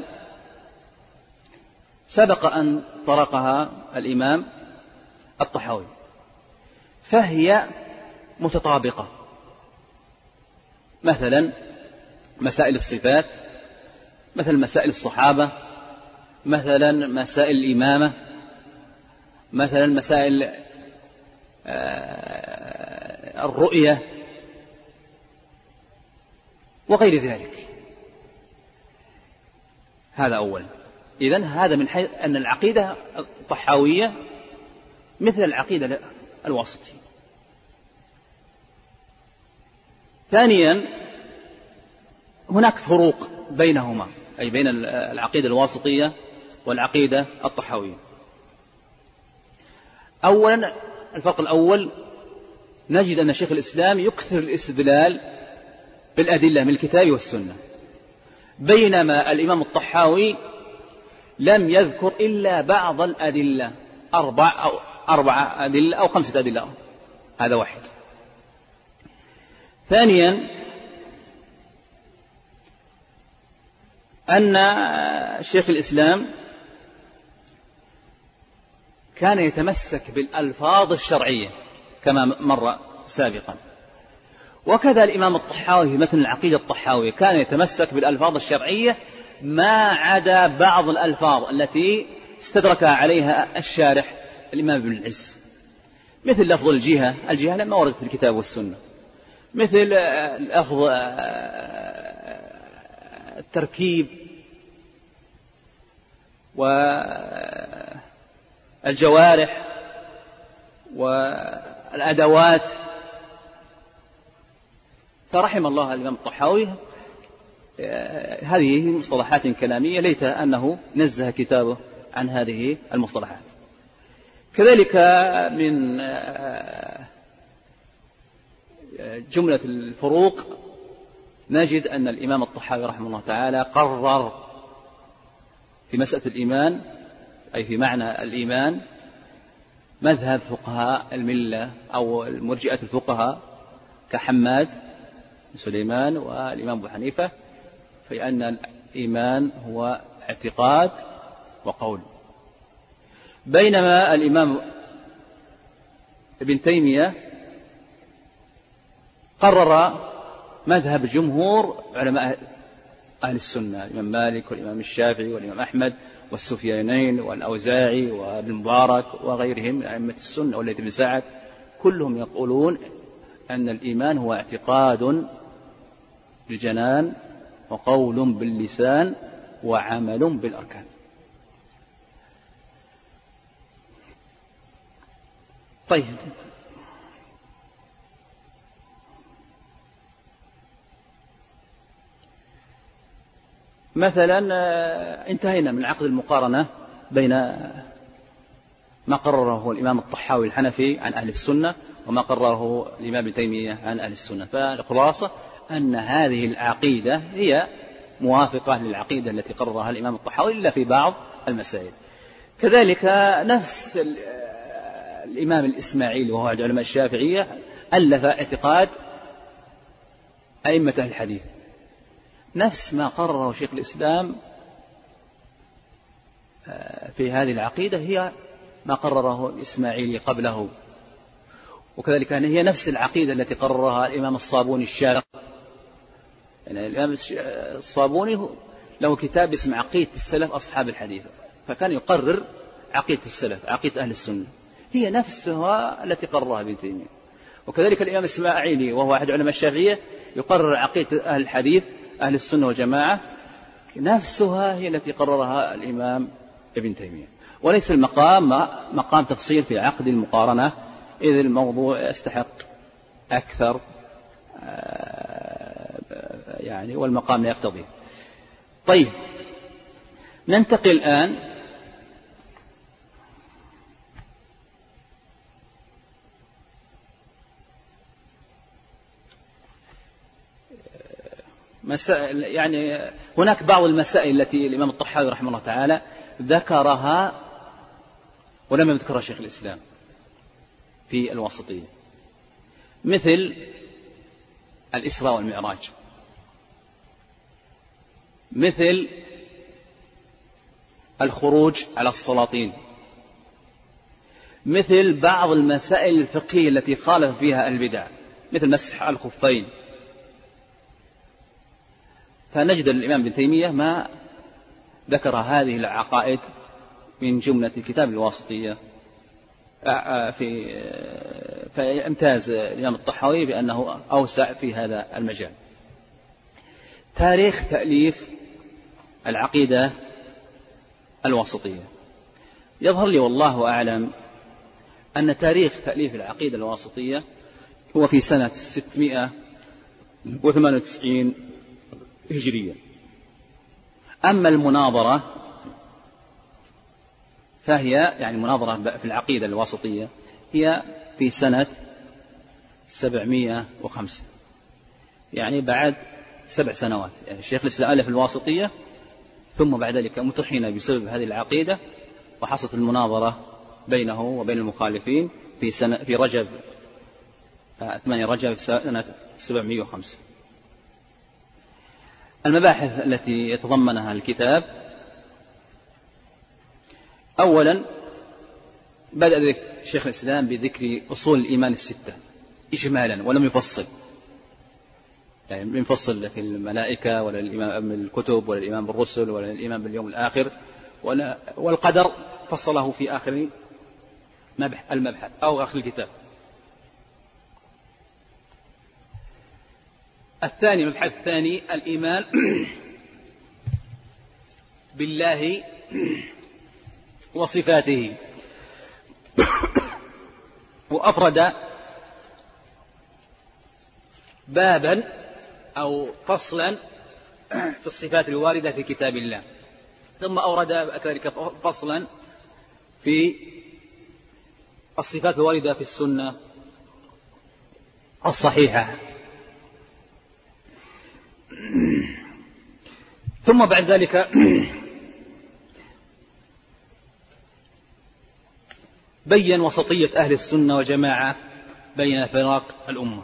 سبق أن طرقها الإمام الطحاوي، فهي متطابقة. مثلا مسائل الصفات، مثل مسائل الصحابة، مثلا مسائل الإمامة، مثلا مسائل الرؤية وغير ذلك. هذا أولا. إذن هذا من حيث أن العقيدة الطحاوية مثل العقيدة الواسطية. ثانيا، هناك فروق بينهما، أي بين العقيدة الواسطية والعقيدة الطحاوية. أولا، الفرق الأول، نجد أن شيخ الإسلام يكثر الاستدلال بالأدلة من الكتاب والسنة، بينما الإمام الطحاوي لم يذكر إلا بعض الأدلة، أربع أو أربع أدلة أو خمسة أدلة، هذا واحد. ثانيا، أن شيخ الإسلام كان يتمسك بالألفاظ الشرعية، كما مر سابقا. وكذا الإمام الطحاوي في متن العقيدة الطحاوية كان يتمسك بالألفاظ الشرعية ما عدا بعض الألفاظ التي استدركها عليها الشارح الإمام ابن العز، مثل لفظ الجهة، الجهة لما وردت في الكتاب والسنة، مثل لفظ التركيب والجوارح والأدوات. فرحم الله الإمام الطحاوي هذه مصطلحات كلامية ليت أنه نزه كتابه عن هذه المصطلحات. كذلك من جملة الفروق نجد أن الإمام الطحاوي رحمه الله تعالى قرر في مسألة الإيمان، أي في معنى الإيمان، مذهب فقهاء الملة أو المرجئة الفقهاء كحماد سليمان والإمام أبو حنيفة، في أن الإيمان هو اعتقاد وقول. بينما الإمام ابن تيمية قرر مذهب جمهور علماء أهل السنة، الإمام مالك والإمام الشافعي والإمام أحمد والسفيانين والأوزاعي وابن مبارك وغيرهم من أئمة السنة والليث بن سعد، كلهم يقولون أن الإيمان هو اعتقاد بالجنان وقول باللسان وعمل بالأركان. طيب، مثلا انتهينا من عقد المقارنة بين ما قرره الإمام الطحاوي الحنفي عن أهل السنة وما قرره الإمام ابن تيمية عن أهل السنة. فالخلاصة أن هذه العقيدة هي موافقة للعقيدة التي قررها الإمام الطحاوي إلا في بعض المسائل. كذلك نفس الإمام الإسماعيلي وهو أحد علماء الشافعية ألف اعتقاد أئمة أهل الحديث، نفس ما قرره شيخ الإسلام في هذه العقيدة هي ما قرره الإسماعيلي قبله. وكذلك هي نفس العقيدة التي قررها الإمام الصابوني الشافعي. يعني الإمام الصابوني له كتاب اسم عقيدة السلف أصحاب الحديث، فكان يقرر عقيدة السلف، عقيدة أهل السنة، هي نفسها التي قررها ابن تيمية. وكذلك الإمام الإسماعيلي وهو أحد علماء الشافعية يقرر عقيدة أهل الحديث أهل السنة والجماعة، نفسها هي التي قررها الإمام ابن تيمية. وليس المقام مقام تفصيل في عقد المقارنة، إذ الموضوع يستحق أكثر يعني والمقام لا يقتضي. طيب، ننتقل الآن مسائل، يعني هناك بعض المسائل التي الإمام الطحاوي رحمه الله تعالى ذكرها ولم يذكرها شيخ الإسلام في الواسطية، مثل الإسراء والمعراج، مثل الخروج على السلاطين، مثل بعض المسائل الفقهية التي خالف فيها البدع، مثل مسح الخفين. فنجد الإمام ابن تيمية ما ذكر هذه العقائد من جملة كتاب الواسطية، في فيمتاز الإمام الطحاوي بأنه أوسع في هذا المجال. تاريخ تأليف العقيدة الواسطية، يظهر لي والله أعلم أن تاريخ تأليف العقيدة الواسطية هو في سنة ستمائة وثمانية وتسعين هجرية. أما المناظرة فهي يعني مناظرة في العقيدة الواسطية هي في سنة سبعمائة وخمسة، يعني بعد سبع سنوات. يعني الشيخ الإسلام ألف الواسطية ثم بعد ذلك امتحن بسبب هذه العقيدة وحصلت المناظرة بينه وبين المخالفين في سنة في رجب ثمانية رجب سنة سبعمائة وخمسة. المباحث التي يتضمنها الكتاب: أولا بدأ شيخ الإسلام بذكر أصول الإيمان الستة إجمالا ولم يفصل، يعني لم يفصل في الملائكة ولا الإيمان بالكتب ولا الإيمان بالرسل ولا الإيمان باليوم الآخر ولا والقدر، فصله في آخر المبحث أو آخر الكتاب. الثاني المبحث الثاني الإيمان بالله وصفاته، وأفرد بابا أو فصلا في الصفات الواردة في كتاب الله، ثم أورد كذلك فصلا في الصفات الواردة في السنة الصحيحة. ثم بعد ذلك بين وسطية أهل السنة والجماعة بين فراق الأمة.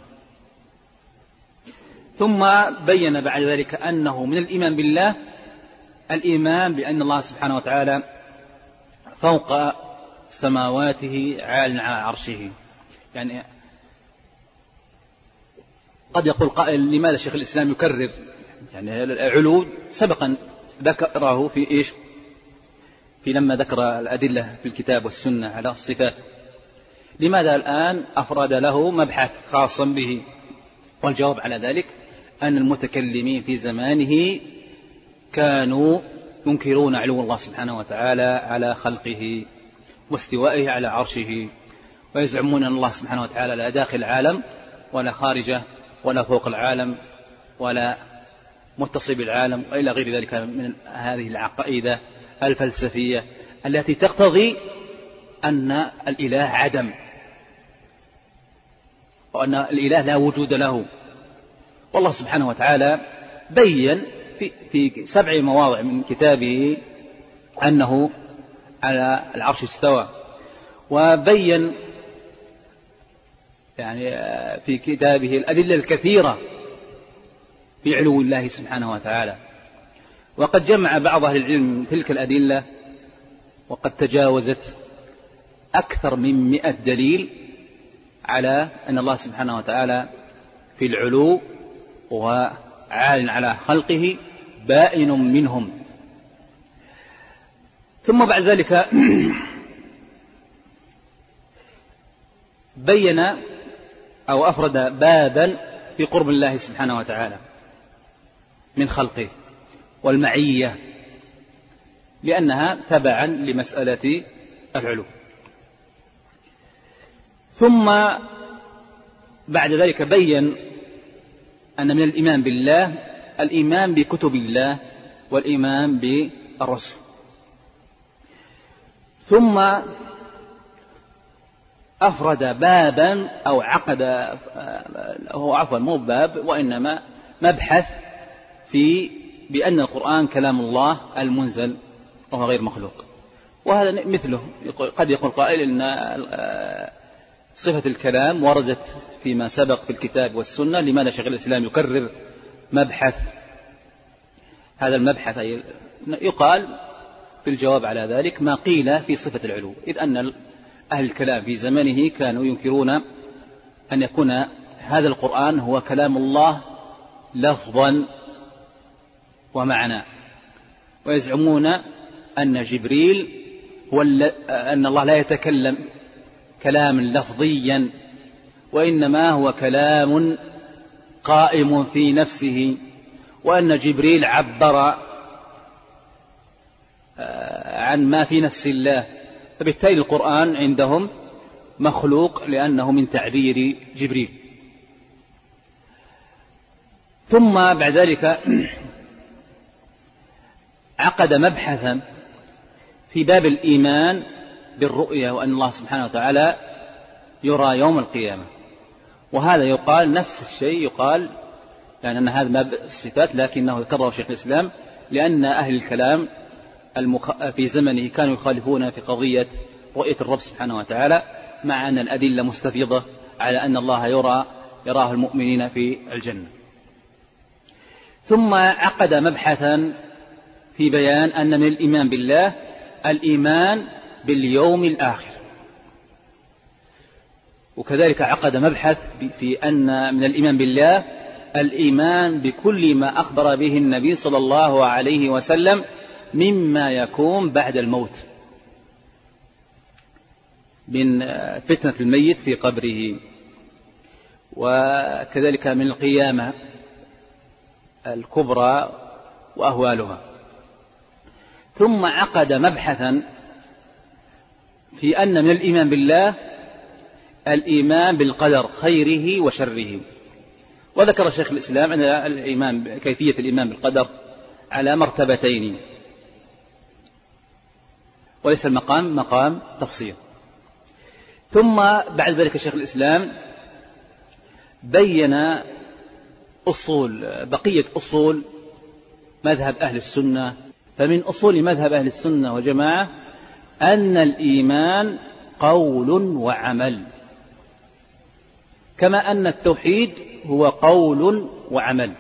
ثم بين بعد ذلك أنه من الإيمان بالله الإيمان بأن الله سبحانه وتعالى فوق سماواته عال على عرشه. يعني قد يقول قائل لماذا شيخ الإسلام يكرر يعني العلو؟ سبقا ذكره في إيش؟ في لما ذكر الأدلة في الكتاب والسنة على الصفات، لماذا الآن أفرد له مبحث خاصا به؟ والجواب على ذلك أن المتكلمين في زمانه كانوا ينكرون علو الله سبحانه وتعالى على خلقه واستوائه على عرشه، ويزعمون أن الله سبحانه وتعالى لا داخل العالم ولا خارجه ولا فوق العالم ولا متصل بالعالم وإلى غير ذلك من هذه العقائد الفلسفية التي تقتضي أن الإله عدم وأن الإله لا وجود له. والله سبحانه وتعالى بين في, في سبع مواضع من كتابه أنه على العرش استوى، وبين يعني في كتابه الأدلة الكثيرة في علو الله سبحانه وتعالى. وقد جمع بعض أهل العلم تلك الأدلة وقد تجاوزت أكثر من مئة دليل على أن الله سبحانه وتعالى في العلو وعال على خلقه بائن منهم. ثم بعد ذلك بين أو أفرد بابا في قرب الله سبحانه وتعالى من خلقه والمعية، لأنها تبعا لمسألة العلو. ثم بعد ذلك بين أن من الإيمان بالله الإيمان بكتب الله والإيمان بالرسل. ثم أفرد بابا أو عقد، هو عفوا مو باب وإنما مبحث في بأن القرآن كلام الله المنزل وهو غير مخلوق. وهذا مثله قد يقول قائل أن صفة الكلام وردت فيما سبق في الكتاب والسنة، لماذا شيخ الإسلام يكرر مبحث هذا المبحث؟ يقال في الجواب على ذلك ما قيل في صفة العلو، إذ أن أهل الكلام في زمنه كانوا ينكرون أن يكون هذا القرآن هو كلام الله لفظا ومعنى، ويزعمون أن جبريل هو أن الله لا يتكلم كلاما لفظيا وإنما هو كلام قائم في نفسه، وأن جبريل عبر عن ما في نفس الله، فبالتالي القرآن عندهم مخلوق لأنه من تعبير جبريل. ثم بعد ذلك عقد مبحثا في باب الإيمان بالرؤية وأن الله سبحانه وتعالى يرى يوم القيامة. وهذا يقال نفس الشيء، يقال يعني أن هذا باب الصفات، لكنه يكرر شيخ الإسلام لأن أهل الكلام المخ... في زمنه كانوا يخالفون في قضية رؤية الرب سبحانه وتعالى، مع أن الأدلة مستفيضة على أن الله يرى يراه المؤمنين في الجنة. ثم عقد مبحثا في بيان أن من الإيمان بالله الإيمان باليوم الآخر، وكذلك عقد مبحث في أن من الإيمان بالله الإيمان بكل ما أخبر به النبي صلى الله عليه وسلم مما يكون بعد الموت من فتنة الميت في قبره، وكذلك من القيامة الكبرى وأهوالها. ثم عقد مبحثا في أن من الإيمان بالله الإيمان بالقدر خيره وشره. وذكر شيخ الإسلام أن الإيمان كيفية الإيمان بالقدر على مرتبتين، وليس المقام مقام تفصيل. ثم بعد ذلك شيخ الإسلام بين أصول بقية أصول مذهب أهل السنة. فمن أصول مذهب أهل السنة والجماعة أن الإيمان قول وعمل، كما أن التوحيد هو قول وعمل.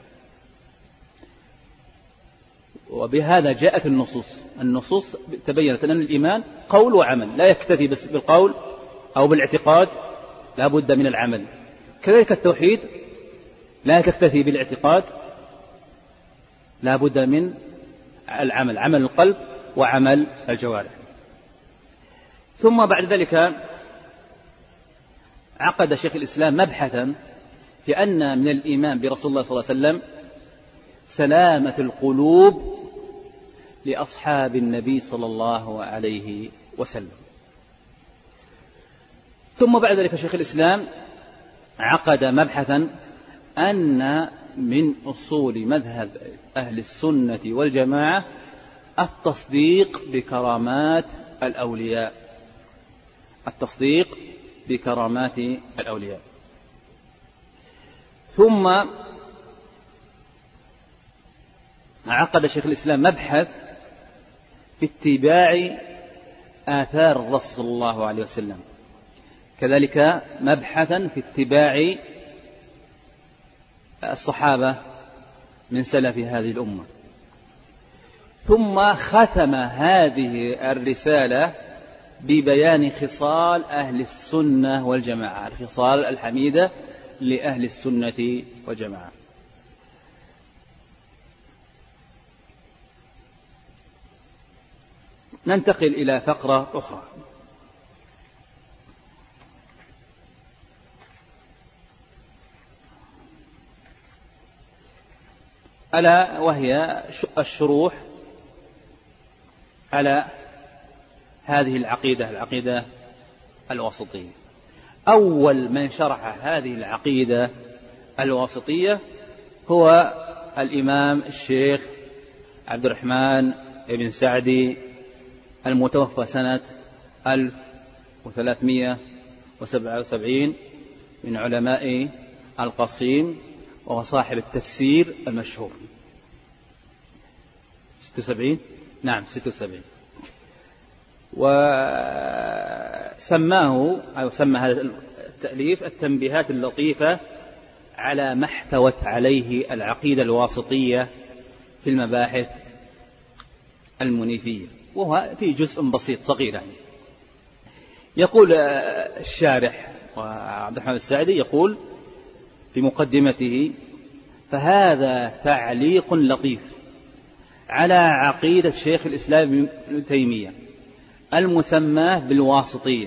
وبهذا جاءت النصوص النصوص تبينت أن الإيمان قول وعمل، لا يكتفي بس بالقول أو بالاعتقاد، لا بد من العمل. كذلك التوحيد لا تكتفي بالاعتقاد، لا بد من العمل، عمل القلب وعمل الجوارح. ثم بعد ذلك عقد شيخ الإسلام مبحثا في أن من الإيمان برسول الله صلى الله عليه وسلم سلامة القلوب لأصحاب النبي صلى الله عليه وسلم. ثم بعد ذلك شيخ الإسلام عقد مبحثا أن من أصول مذهب أهل السنة والجماعة التصديق بكرامات الأولياء، التصديق بكرامات الأولياء. ثم عقد شيخ الإسلام مبحث في اتباع آثار الرسول صلى الله عليه وسلم، كذلك مبحثا في اتباع الصحابة من سلف هذه الأمة. ثم ختم هذه الرسالة ببيان خصال أهل السنة والجماعة، الخصال الحميدة لأهل السنة والجماعة. ننتقل إلى فقرة أخرى، ألا وهي الشروح على هذه العقيدة، العقيدة الواسطية. أول من شرح هذه العقيدة الواسطية هو الإمام الشيخ عبد الرحمن بن سعدي المتوفى سنة ألف وثلاثمائة وسبعة وسبعين من علماء القصيم، وهو صاحب التفسير المشهور. ستة وسبعين نعم ستة وسبعين. وسماه أو سمى هذا التأليف التنبيهات اللطيفة على ما احتوت عليه العقيدة الواسطية في المباحث المنيفية، وهو في جزء بسيط صغير يعني. يقول الشارح وعبد الرحمن السعدي يقول في مقدمته: فهذا تعليق لطيف على عقيدة شيخ الإسلام ابن تيمية المسماه بالواسطية،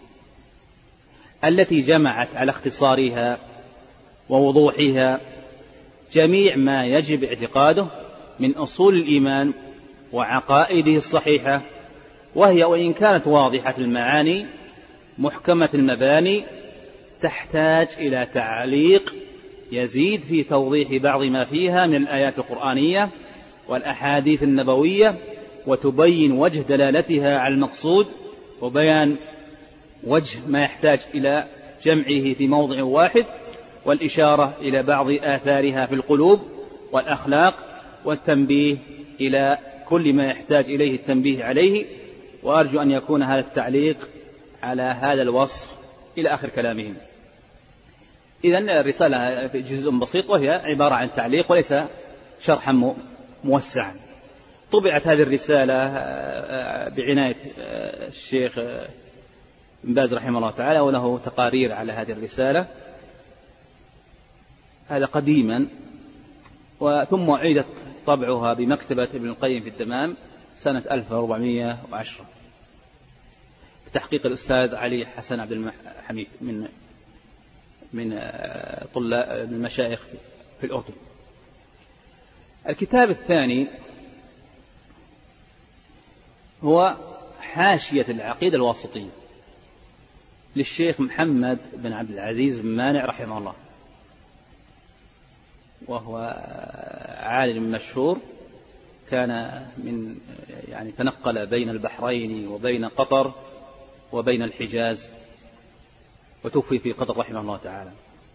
التي جمعت على اختصارها ووضوحها جميع ما يجب اعتقاده من أصول الإيمان وعقائده الصحيحة، وهي وإن كانت واضحة المعاني محكمة المباني تحتاج إلى تعليق يزيد في توضيح بعض ما فيها من الآيات القرآنية والأحاديث النبوية، وتبين وجه دلالتها على المقصود، وبيان وجه ما يحتاج إلى جمعه في موضع واحد، والإشارة إلى بعض آثارها في القلوب والأخلاق، والتنبيه إلى كل ما يحتاج إليه التنبيه عليه. وأرجو أن يكون هذا التعليق على هذا الوصف إلى آخر كلامهم. إذن الرسالة في جزء بسيط، وهي عبارة عن تعليق وليس شرحا موسعا. طبعت هذه الرسالة بعناية الشيخ بن باز رحمه الله تعالى، وله تقارير على هذه الرسالة، هذا قديما. وثم أعيدت طبعها بمكتبة ابن القيم في التمام سنة ألف وأربعمائة وعشرة بتحقيق الأستاذ علي حسن عبد الحميد من من طلاب المشايخ في الأردن. الكتاب الثاني هو حاشية العقيدة الواسطية للشيخ محمد بن عبد العزيز بن مانع رحمه الله، وهو عالم مشهور، كان من يعني تنقل بين البحرين وبين قطر وبين الحجاز، وتوفي في قطر رحمه الله تعالى.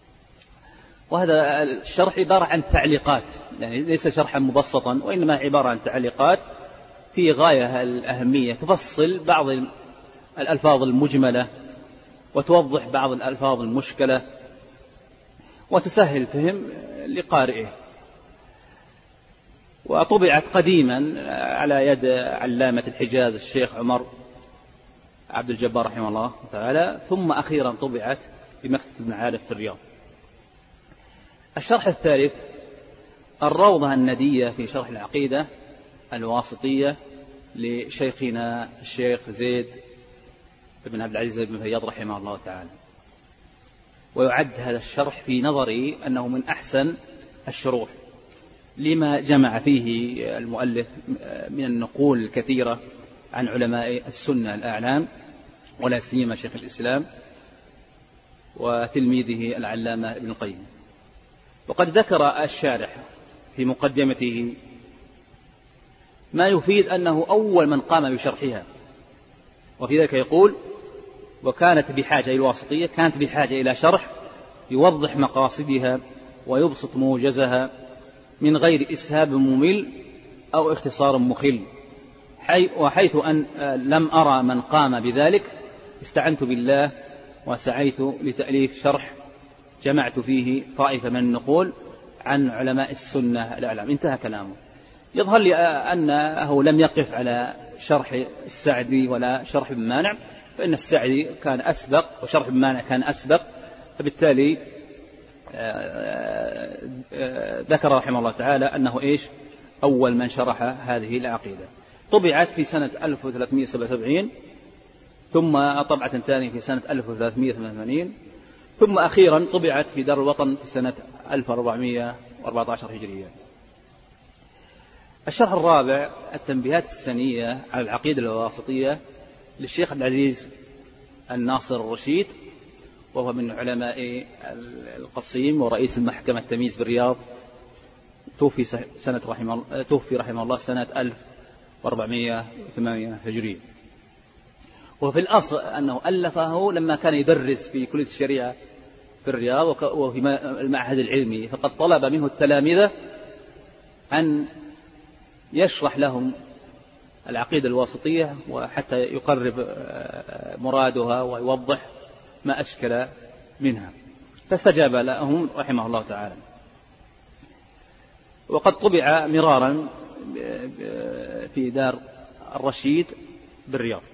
وهذا الشرح عبارة عن تعليقات، يعني ليس شرحا مبسطا، وإنما عبارة عن تعليقات في غاية الأهمية، تفصل بعض الألفاظ المجملة وتوضح بعض الألفاظ المشكلة وتسهل فهم لقارئه. وطبعت قديما على يد علامة الحجاز الشيخ عمر عبد الجبار رحمه الله تعالى، ثم أخيرا طبعت بمكتبة ابن عارف في الرياض. الشرح الثالث الروضة الندية في شرح العقيدة الواسطية لشيخنا الشيخ زيد بن عبد العزيز بن فياض رحمه الله تعالى. ويعد هذا الشرح في نظري أنه من أحسن الشروح، لما جمع فيه المؤلف من النقول الكثيرة عن علماء السنة الأعلام، ولا سيما شيخ الإسلام وتلميذه العلامة ابن القيم. وقد ذكر الشارح في مقدمته ما يفيد أنه أول من قام بشرحها، وفي ذلك يقول: وكانت بحاجة إلى الواسطية كانت بحاجة إلى شرح يوضح مقاصدها ويبسط موجزها من غير إسهاب ممل أو اختصار مخل، وحيث أن لم أرى من قام بذلك استعنت بالله وسعيت لتأليف شرح جمعت فيه طائفة من النقول عن علماء السنة الأعلام. انتهى كلامه. يظهر لي أنه لم يقف على شرح السعدي ولا شرح ابن مانع، فإن السعدي كان أسبق وشرح ابن مانع كان أسبق، فبالتالي ذكر رحمه الله تعالى أنه إيش أول من شرح هذه العقيدة. طبعت في سنة ألف وثلاثمائة وسبعة وسبعين، ثم طبعة ثانية في سنة ألف وثلاثمائة وثمانية وثمانين، ثم أخيرا طبعت في دار الوطن في سنة ألف وأربعمائة وأربعة عشر هجرية. الشرح الرابع التنبيهات السنية على العقيدة الواسطية للشيخ عبد العزيز الناصر الرشيد، وهو من علماء القصيم ورئيس المحكمة التمييز بالرياض، توفي سنة رحمه توفي رحمه الله سنة ألف وأربعمائة وثمانية هجرية. وفي الأصل أنه ألفه لما كان يدرس في كلية الشريعة في الرياض وفي المعهد العلمي، فقد طلب منه التلامذة أن يشرح لهم العقيدة الواسطية وحتى يقرب مرادها ويوضح ما أشكل منها، فاستجاب لهم رحمه الله تعالى. وقد طبع مرارا في دار الرشيد بالرياض.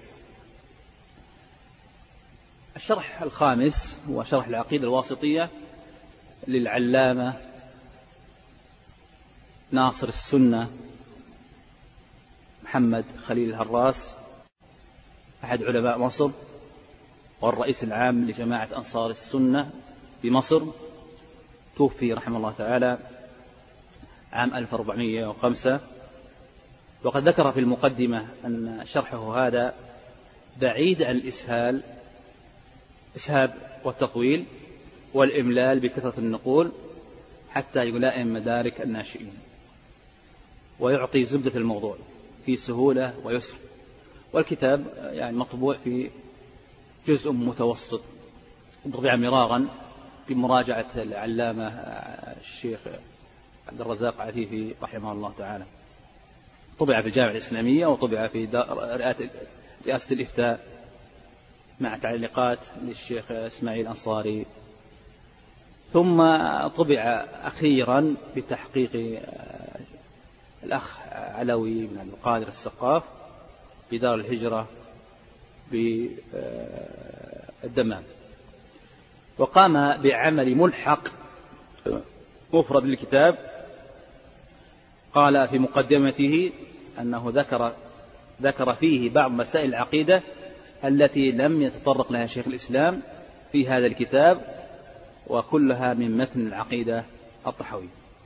الشرح الخامس هو شرح العقيدة الواسطية للعلامة ناصر السنة محمد خليل الهراس، أحد علماء مصر والرئيس العام لجماعة أنصار السنة بمصر، توفي رحمه الله تعالى عام ألف وأربعمائة وخمسة. وقد ذكر في المقدمة أن شرحه هذا بعيد عن الإسهال إسهاب والتطويل والإملال بكثرة النقول حتى يلائم مدارك الناشئين، ويعطي زبدة الموضوع في سهولة ويسر. والكتاب يعني مطبوع في جزء متوسط، طبع مرارا بمراجعة العلامة الشيخ عبد الرزاق عفيفي رحمه الله تعالى. طبع في الجامعة الإسلامية، وطبع في رئاسة الإفتاء مع تعليقات للشيخ إسماعيل الأنصاري، ثم طبع أخيرا بتحقيق الأخ علوي بن عبد القادر السقاف بدار الهجرة الدمام. وقام بعمل ملحق مفرد للكتاب، قال في مقدمته أنه ذكر ذكر فيه بعض مسائل العقيدة التي لم يتطرق لها شيخ الإسلام في هذا الكتاب، وكلها من متن العقيدة الطحاوية.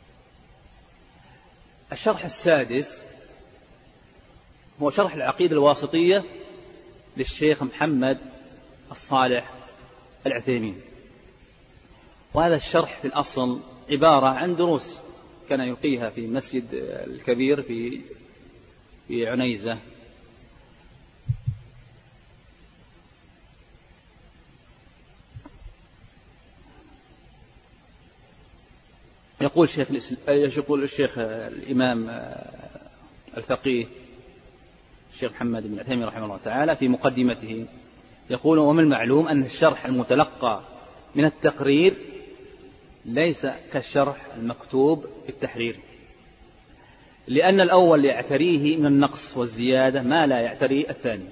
الشرح السادس هو شرح العقيدة الواسطية للشيخ محمد الصالح العثيمين. وهذا الشرح في الأصل عبارة عن دروس كان يلقيها في مسجد الكبير في في عنيزة. يقول الشيخ يقول الشيخ الإمام الفقيه الشيخ محمد بن عثيمين رحمه الله تعالى في مقدمته يقول: ومن المعلوم أن الشرح المتلقى من التقرير ليس كالشرح المكتوب بالتحرير، لأن الأول يعتريه من النقص والزيادة ما لا يعتريه الثاني.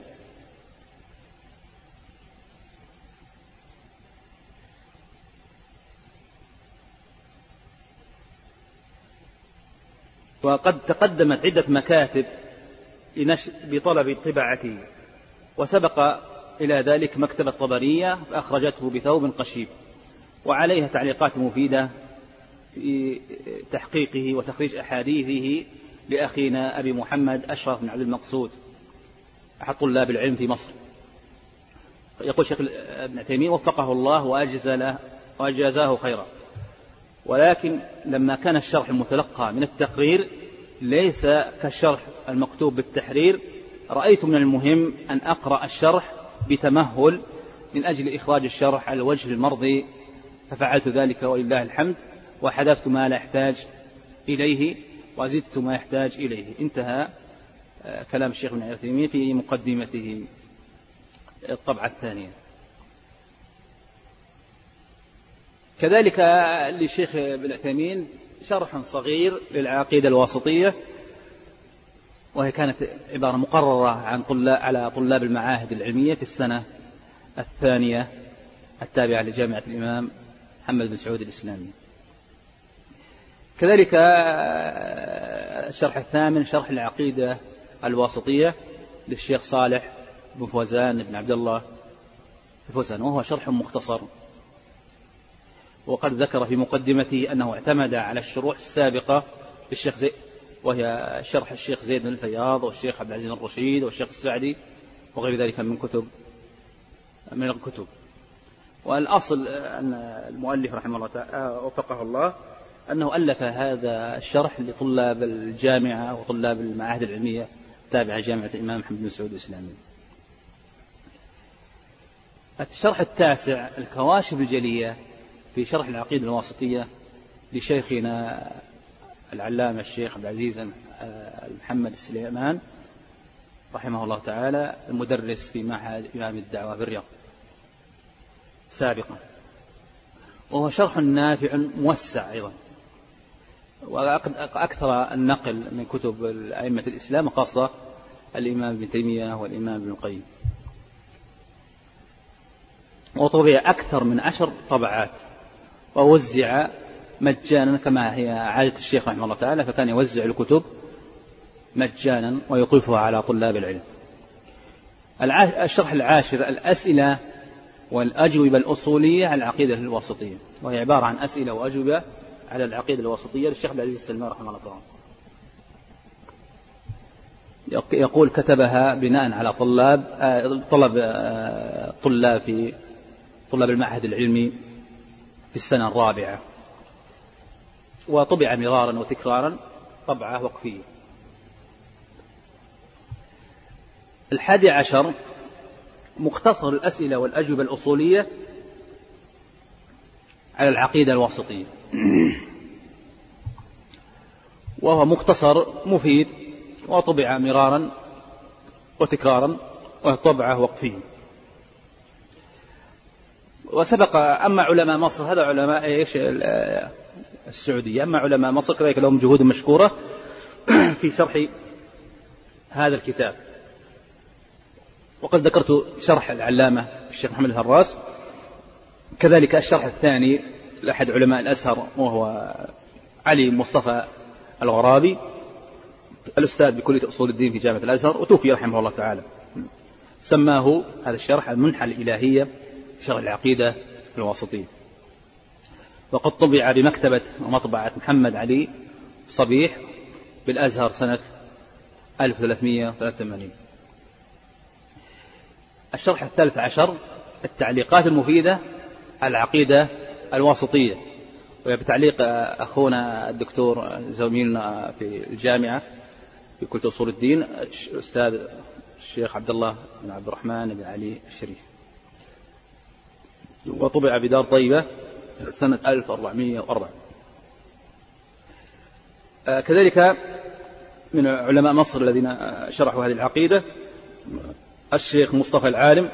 وقد تقدمت عدة مكاتب بطلب طباعته، وسبق إلى ذلك مكتبة طبرية أخرجته بثوب قشيب، وعليها تعليقات مفيدة في تحقيقه وتخريج أحاديثه لأخينا أبي محمد أشرف بن عبد المقصود أحد طلاب العلم في مصر. يقول شيخ ابن عثيمين وفقه الله وأجزله وأجازاه خيرا، ولكن لما كان الشرح المتلقى من التقرير ليس كالشرح المكتوب بالتحرير، رأيت من المهم أن أقرأ الشرح بتمهل من أجل إخراج الشرح على الوجه المرضي، ففعلت ذلك ولله الحمد، وحذفت ما لا يحتاج إليه وزدت ما يحتاج إليه. انتهى كلام الشيخ ابن عثيمين في مقدمته الطبعة الثانية. كذلك للشيخ ابن عثيمين شرح صغير للعقيدة الواسطية، وهي كانت عبارة مقررة عن طلاب على طلاب المعاهد العلمية في السنة الثانية التابعة لجامعة الإمام محمد بن سعود الإسلامي. كذلك الشرح الثامن شرح العقيدة الواسطية للشيخ صالح بن فوزان بن عبد الله فوزان، وهو شرح مختصر، وقد ذكر في مقدمته أنه اعتمد على الشروح السابقة للشيخ زيد، وهي شرح الشيخ زيد بن الفياض والشيخ عبد العزيز الرشيد والشيخ السعدي وغير ذلك من كتب من الكتب. والأصل أن المؤلف رحمه الله تعالى وفقه الله أنه ألف هذا الشرح لطلاب الجامعة وطلاب المعاهد العلمية تابعة جامعة الإمام محمد بن سعود الإسلامي. الشرح التاسع الكواشف الجلية في شرح العقيدة الواسطية لشيخنا العلامة الشيخ عبد العزيز محمد السليمان رحمه الله تعالى، المدرس في معهد إمام الدعوة في الرياض سابقا، وهو شرح نافع موسع أيضا، وأكثر النقل من كتب أئمة الإسلام خاصة الإمام ابن تيمية والإمام ابن القيم، وطبع أكثر من عشر طبعات، ووزع مجانا كما هي عادة الشيخ رحمه الله تعالى، فكان يوزع الكتب مجانا ويوقفها على طلاب العلم. الشرح العاشر الأسئلة والأجوبة الأصولية على العقيدة الواسطية، وهي عبارة عن أسئلة وأجوبة على العقيدة الواسطية للشيخ عبد العزيز السلمان رحمه الله تعالى. يقول كتبها بناء على طلاب طلب طلاب في طلاب المعهد العلمي في السنة الرابعة، وطبع مرارا وتكرارا طبعة وقفية. الحادي عشر مختصر الأسئلة والأجوبة الأصولية على العقيدة الواسطية، وهو مختصر مفيد وطبع مرارا وتكرارا وطبعة وقفية. وسبق أما علماء مصر، هذا علماء إيش السعودية، أما علماء مصر كذلك لهم جهود مشكورة في شرح هذا الكتاب. وقد ذكرت شرح العلامة الشيخ محمد الهراس، كذلك الشرح الثاني لأحد علماء الأزهر وهو علي مصطفى الغرابي الأستاذ بكلية أصول الدين في جامعة الأزهر، وتوفي رحمه الله تعالى. سماه هذا الشرح المنحة الإلهية في شرح العقيدة الواسطية، وقد طبع بمكتبة ومطبعة محمد علي صبيح بالأزهر سنة ألف وثلاثمائة وثلاثة وثمانين. الشرح الثالث عشر التعليقات المفيدة على العقيدة الواسطية، وبتعليق أخونا الدكتور زميلنا في الجامعة في كلية أصول الدين الأستاذ الشيخ عبد الله بن عبد الرحمن بن علي الشريف، وطبع بدار طيبة سنة ألف وأربعمائة وأربعة. كذلك من علماء مصر الذين شرحوا هذه العقيدة الشيخ مصطفى العالم،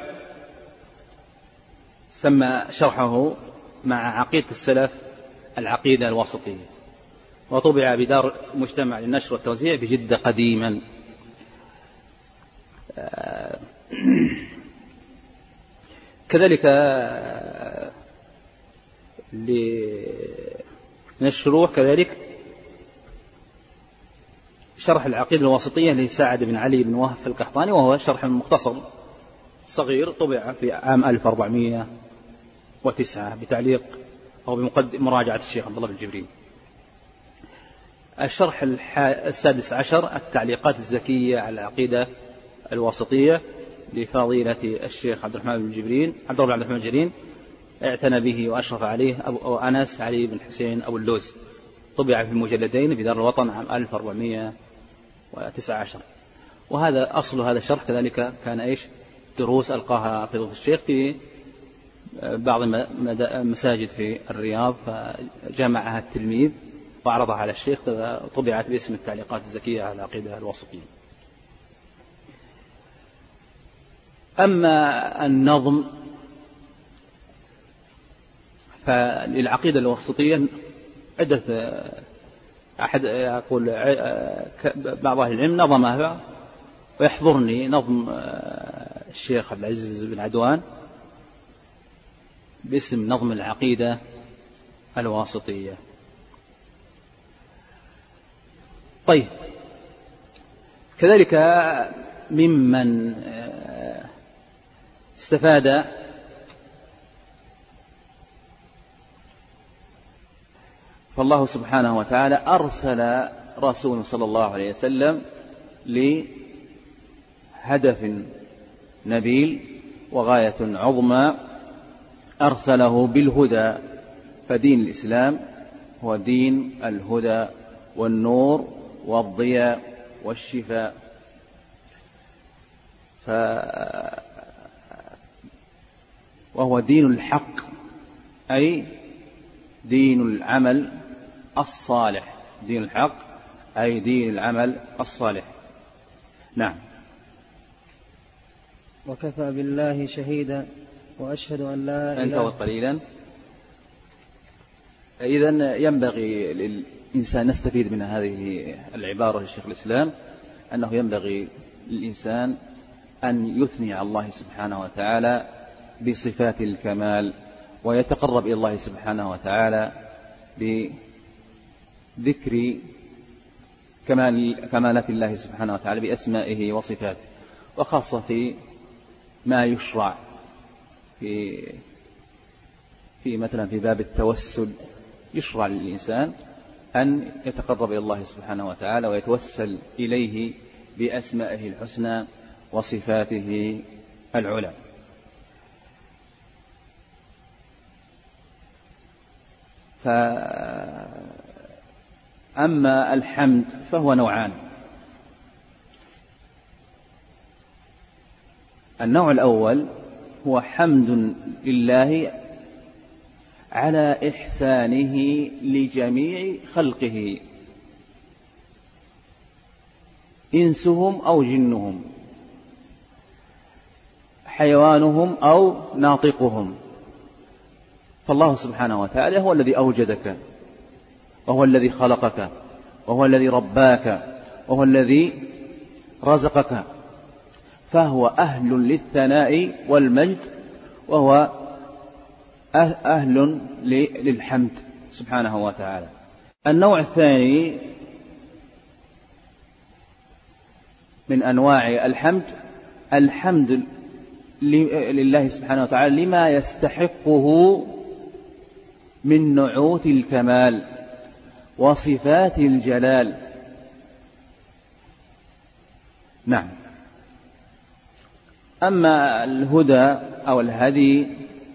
سمى شرحه مع عقيدة السلف العقيدة الواسطية، وطبع بدار مجتمع للنشر والتوزيع بجدة قديما. كذلك من الشروح كذلك شرح العقيدة الواسطية لسعد بن علي بن وهب القحطاني، وهو شرح مختصر صغير طبع في عام ألف وأربعمائة وتسعة بتعليق أو بمقدم مراجعة الشيخ عبد الله بن جبريل. الشرح السادس عشر التعليقات الزكية على العقيدة الواسطية لفضيلة الشيخ عبد الرحمن بن جبرين عبد الله بن عبد الرحمن الجرين، اعتنى به وأشرف عليه أبو أنس علي بن حسين أبو اللوز، طبع في المجلدين في دار الوطن عام ألف وأربعمائة وتسعة عشر. وهذا أصل هذا الشرح كذلك كان إيش دروس ألقاها فضيلة الشيخ في بعض المساجد في الرياض، فجمعها التلميذ وعرضها على الشيخ، طبعت باسم التعليقات الزكية على العقيدة الواسطية. أما النظم فللعقيدة الواسطية عدة، أحد يقول بعض أهل العلم نظمها، ويحضرني نظم الشيخ عبد العزيز بن عدوان باسم نظم العقيدة الواسطية. طيب، كذلك ممن استفاد فالله سبحانه وتعالى أرسل رسول صلى الله عليه وسلم لهدف نبيل وغاية عظمى، أرسله بالهدى، فدين الإسلام هو دين الهدى والنور والضياء والشفاء. ف وهو دين الحق، أي دين العمل الصالح، دين الحق أي دين العمل الصالح. نعم. وكفى بالله شهيدا وأشهد أن لا إله. انتهى قليلا. إذن ينبغي للإنسان نستفيد من هذه العبارة للشيخ الإسلام أنه ينبغي للإنسان أن يثني على الله سبحانه وتعالى بصفات الكمال، ويتقرب إلى الله سبحانه وتعالى بذكر كمال كمالات الله سبحانه وتعالى بأسمائه وصفاته، وخاصة في ما يشرع في في مثلا في باب التوسل، يشرع للإنسان أن يتقرب إلى الله سبحانه وتعالى ويتوسل إليه بأسمائه الحسنى وصفاته العلى. فأما الحمد فهو نوعان. النوع الأول هو حمد لله على إحسانه لجميع خلقه، إنسهم أو جنهم، حيوانهم أو ناطقهم. فالله سبحانه وتعالى هو الذي أوجدك، وهو الذي خلقك، وهو الذي رباك، وهو الذي رزقك، فهو أهل للثناء والمجد، وهو أهل للحمد سبحانه وتعالى. النوع الثاني من أنواع الحمد الحمد لله سبحانه وتعالى لما يستحقه من نعوت الكمال وصفات الجلال. نعم. أما الهدى أو الهدي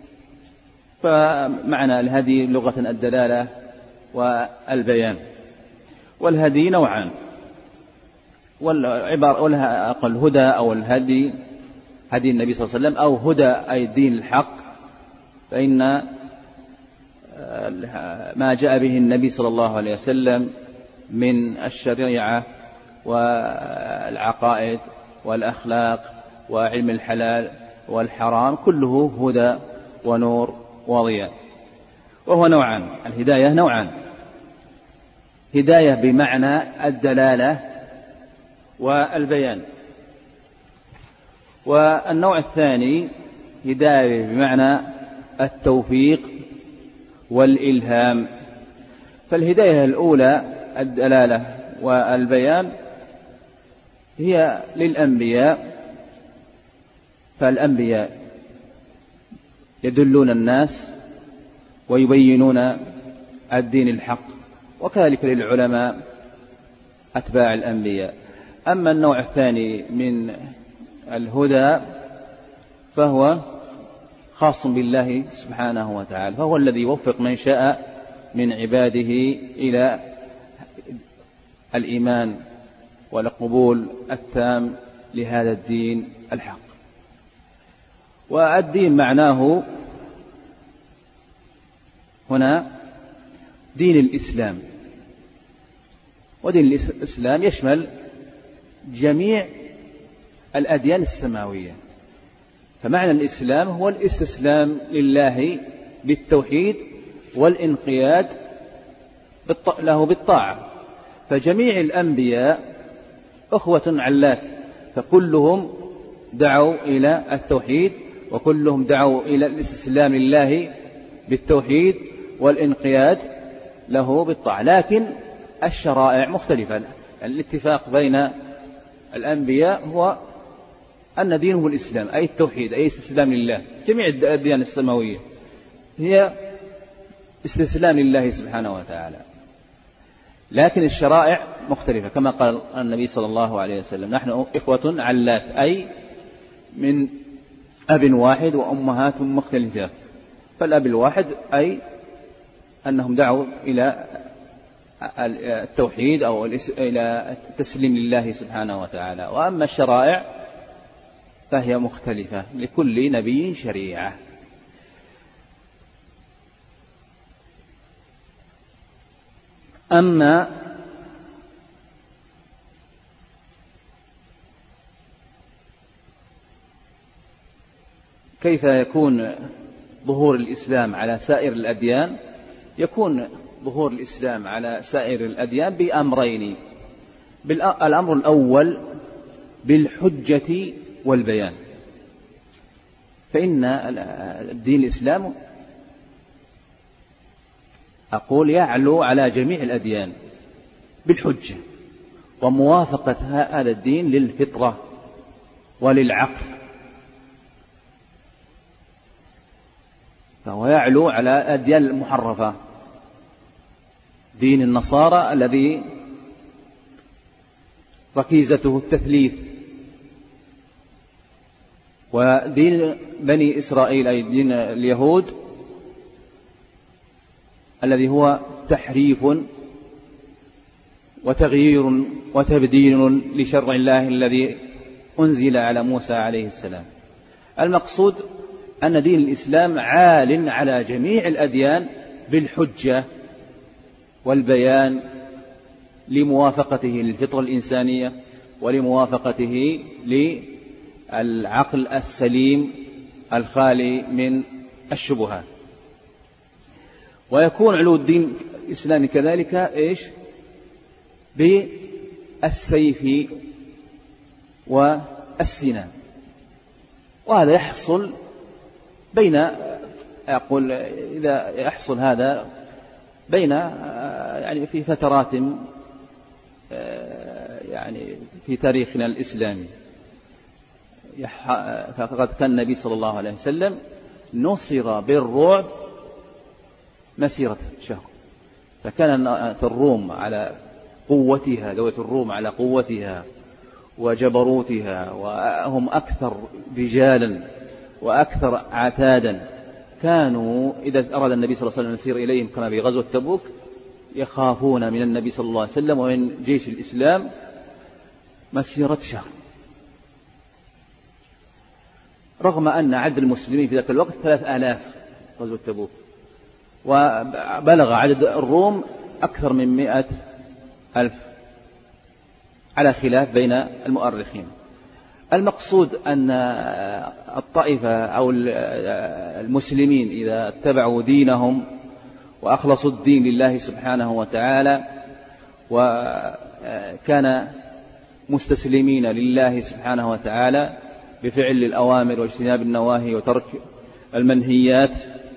فمعنى الهدي لغة الدلالة والبيان، والهدي نوعان، والعبارة الهدى أو الهدي هدي النبي صلى الله عليه وسلم أو هدى أي الدين الحق، فإن ما جاء به النبي صلى الله عليه وسلم من الشريعة والعقائد والأخلاق وعلم الحلال والحرام كله هدى ونور وضياء. وهو نوعان، الهداية نوعان، هداية بمعنى الدلالة والبيان، والنوع الثاني هداية بمعنى التوفيق والإلهام. فالهداية الأولى الدلالة والبيان هي للأنبياء، فالأنبياء يدلون الناس ويبينون الدين الحق، وكذلك للعلماء أتباع الأنبياء. أما النوع الثاني من الهدى فهو خاص بالله سبحانه وتعالى، فهو الذي يوفق من شاء من عباده إلى الإيمان والقبول التام لهذا الدين الحق. والدين معناه هنا دين الإسلام، ودين الإسلام يشمل جميع الأديان السماوية. فمعنى الإسلام هو الاستسلام لله بالتوحيد والانقياد له بالطاعة. فجميع الأنبياء أخوة علات، فكلهم دعوا إلى التوحيد، وكلهم دعوا إلى الاستسلام لله بالتوحيد والانقياد له بالطاعة، لكن الشرائع مختلفة. الاتفاق بين الأنبياء هو أن دينهم الإسلام، أي التوحيد، أي استسلام لله. جميع الأديان السماوية هي استسلام لله سبحانه وتعالى، لكن الشرائع مختلفة، كما قال النبي صلى الله عليه وسلم: نحن إخوة علات، أي من أب واحد وأمهات مختلفات. فالأب الواحد أي أنهم دعوا إلى التوحيد أو إلى التسليم لله سبحانه وتعالى. وأما الشرائع فهي مختلفة، لكل نبي شريعة. أما كيف يكون ظهور الإسلام على سائر الأديان؟ يكون ظهور الإسلام على سائر الأديان بأمرين. الأمر الأول بالحجة والبيان، فإن الدين الإسلام أقول يعلو على جميع الأديان بالحجة وموافقة هذا الدين للفطرة وللعقل، فهو يعلو على الأديان المحرفة. دين النصارى الذي ركيزته التثليث، ودين بني إسرائيل أي دين اليهود الذي هو تحريف وتغيير وتبديل لشرع الله الذي أنزل على موسى عليه السلام. المقصود أن دين الإسلام عال على جميع الأديان بالحجة والبيان لموافقته للفطرة الإنسانية ولموافقته للعقل السليم الخالي من الشبهات. ويكون علو الدين الإسلامي كذلك إيش؟ بالسيف والسنان، وهذا يحصل بين أقول إذا يحصل هذا بين يعني في فترات يعني في تاريخنا الإسلامي. فقد كان النبي صلى الله عليه وسلم نصر بالرعب مسيرة شهر، فكان الروم على قوتها، دولة الروم على قوتها وجبروتها، وهم أكثر رجالا وأكثر عتادا، كانوا إذا أراد النبي صلى الله عليه وسلم يسير إليهم كما في غزوة تبوك يخافون من النبي صلى الله عليه وسلم ومن جيش الإسلام مسيرة شهر، رغم أن عدد المسلمين في ذلك الوقت ثلاث آلاف غزوة تبوك، وبلغ عدد الروم أكثر من مئة ألف على خلاف بين المؤرخين. المقصود أن الطائفة أو المسلمين إذا اتبعوا دينهم وأخلصوا الدين لله سبحانه وتعالى وكان مستسلمين لله سبحانه وتعالى بفعل الأوامر واجتناب النواهي وترك المنهيات،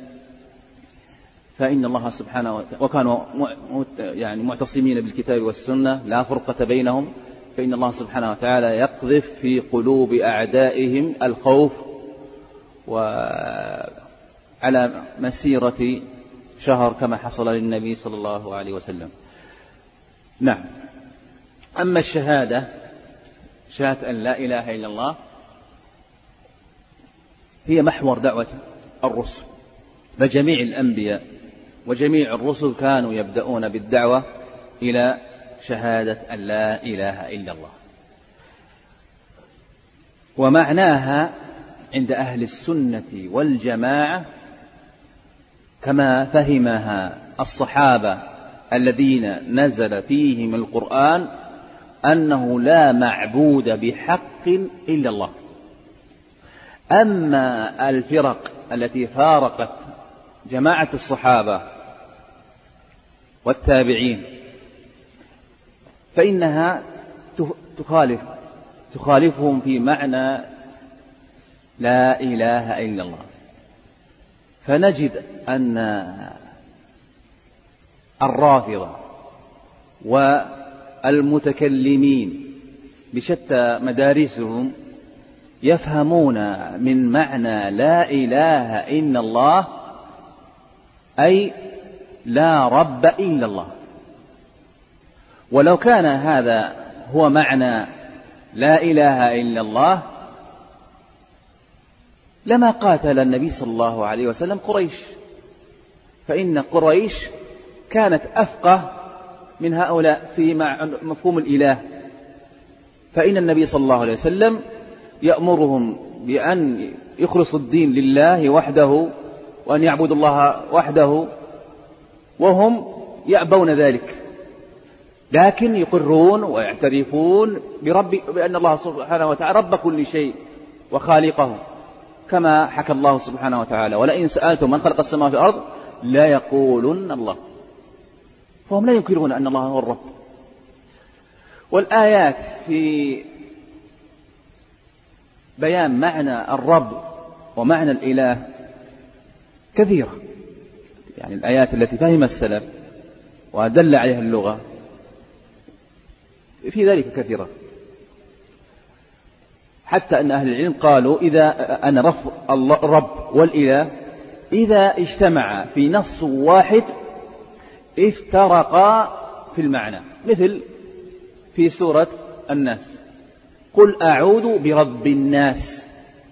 فإن الله سبحانه وتعالى وكانوا يعني معتصمين بالكتاب والسنة لا فرقة بينهم، فإن الله سبحانه وتعالى يقذف في قلوب أعدائهم الخوف وعلى مسيرة شهر كما حصل للنبي صلى الله عليه وسلم. نعم. أما الشهادة، شهادة أن لا إله إلا الله، هي محور دعوة الرسل، فجميع الأنبياء وجميع الرسل كانوا يبدأون بالدعوة إلى شهادة أن لا إله إلا الله. ومعناها عند أهل السنة والجماعة كما فهمها الصحابة الذين نزل فيهم القرآن أنه لا معبود بحق إلا الله. أما الفرق التي فارقت جماعة الصحابة والتابعين فإنها تخالف تخالفهم في معنى لا إله إلا الله، فنجد أن الرافضة والمتكلمين بشتى مدارسهم يفهمون من معنى لا إله إلا الله أي لا رب إلا الله. ولو كان هذا هو معنى لا إله إلا الله لما قاتل النبي صلى الله عليه وسلم قريش، فإن قريش كانت أفقه من هؤلاء في مفهوم الإله، فإن النبي صلى الله عليه وسلم يأمرهم بأن يخلصوا الدين لله وحده وأن يعبدوا الله وحده، وهم يأبون ذلك، لكن يقرون ويعترفون برب بأن الله سبحانه وتعالى رب كل شيء وخالقه، كما حكى الله سبحانه وتعالى ولئن سألتم من خلق السماوات والأرض لا يقولن الله، فهم لا ينكرون أن الله هو الرب. والآيات في بيان معنى الرب ومعنى الإله كثيرة، يعني الآيات التي فهم السلف ودل عليها اللغة في ذلك كثيرة، حتى أن أهل العلم قالوا إذا أن رفض الرب والإله إذا اجتمع في نص واحد افترقا في المعنى، مثل في سورة الناس قل أعوذ برب الناس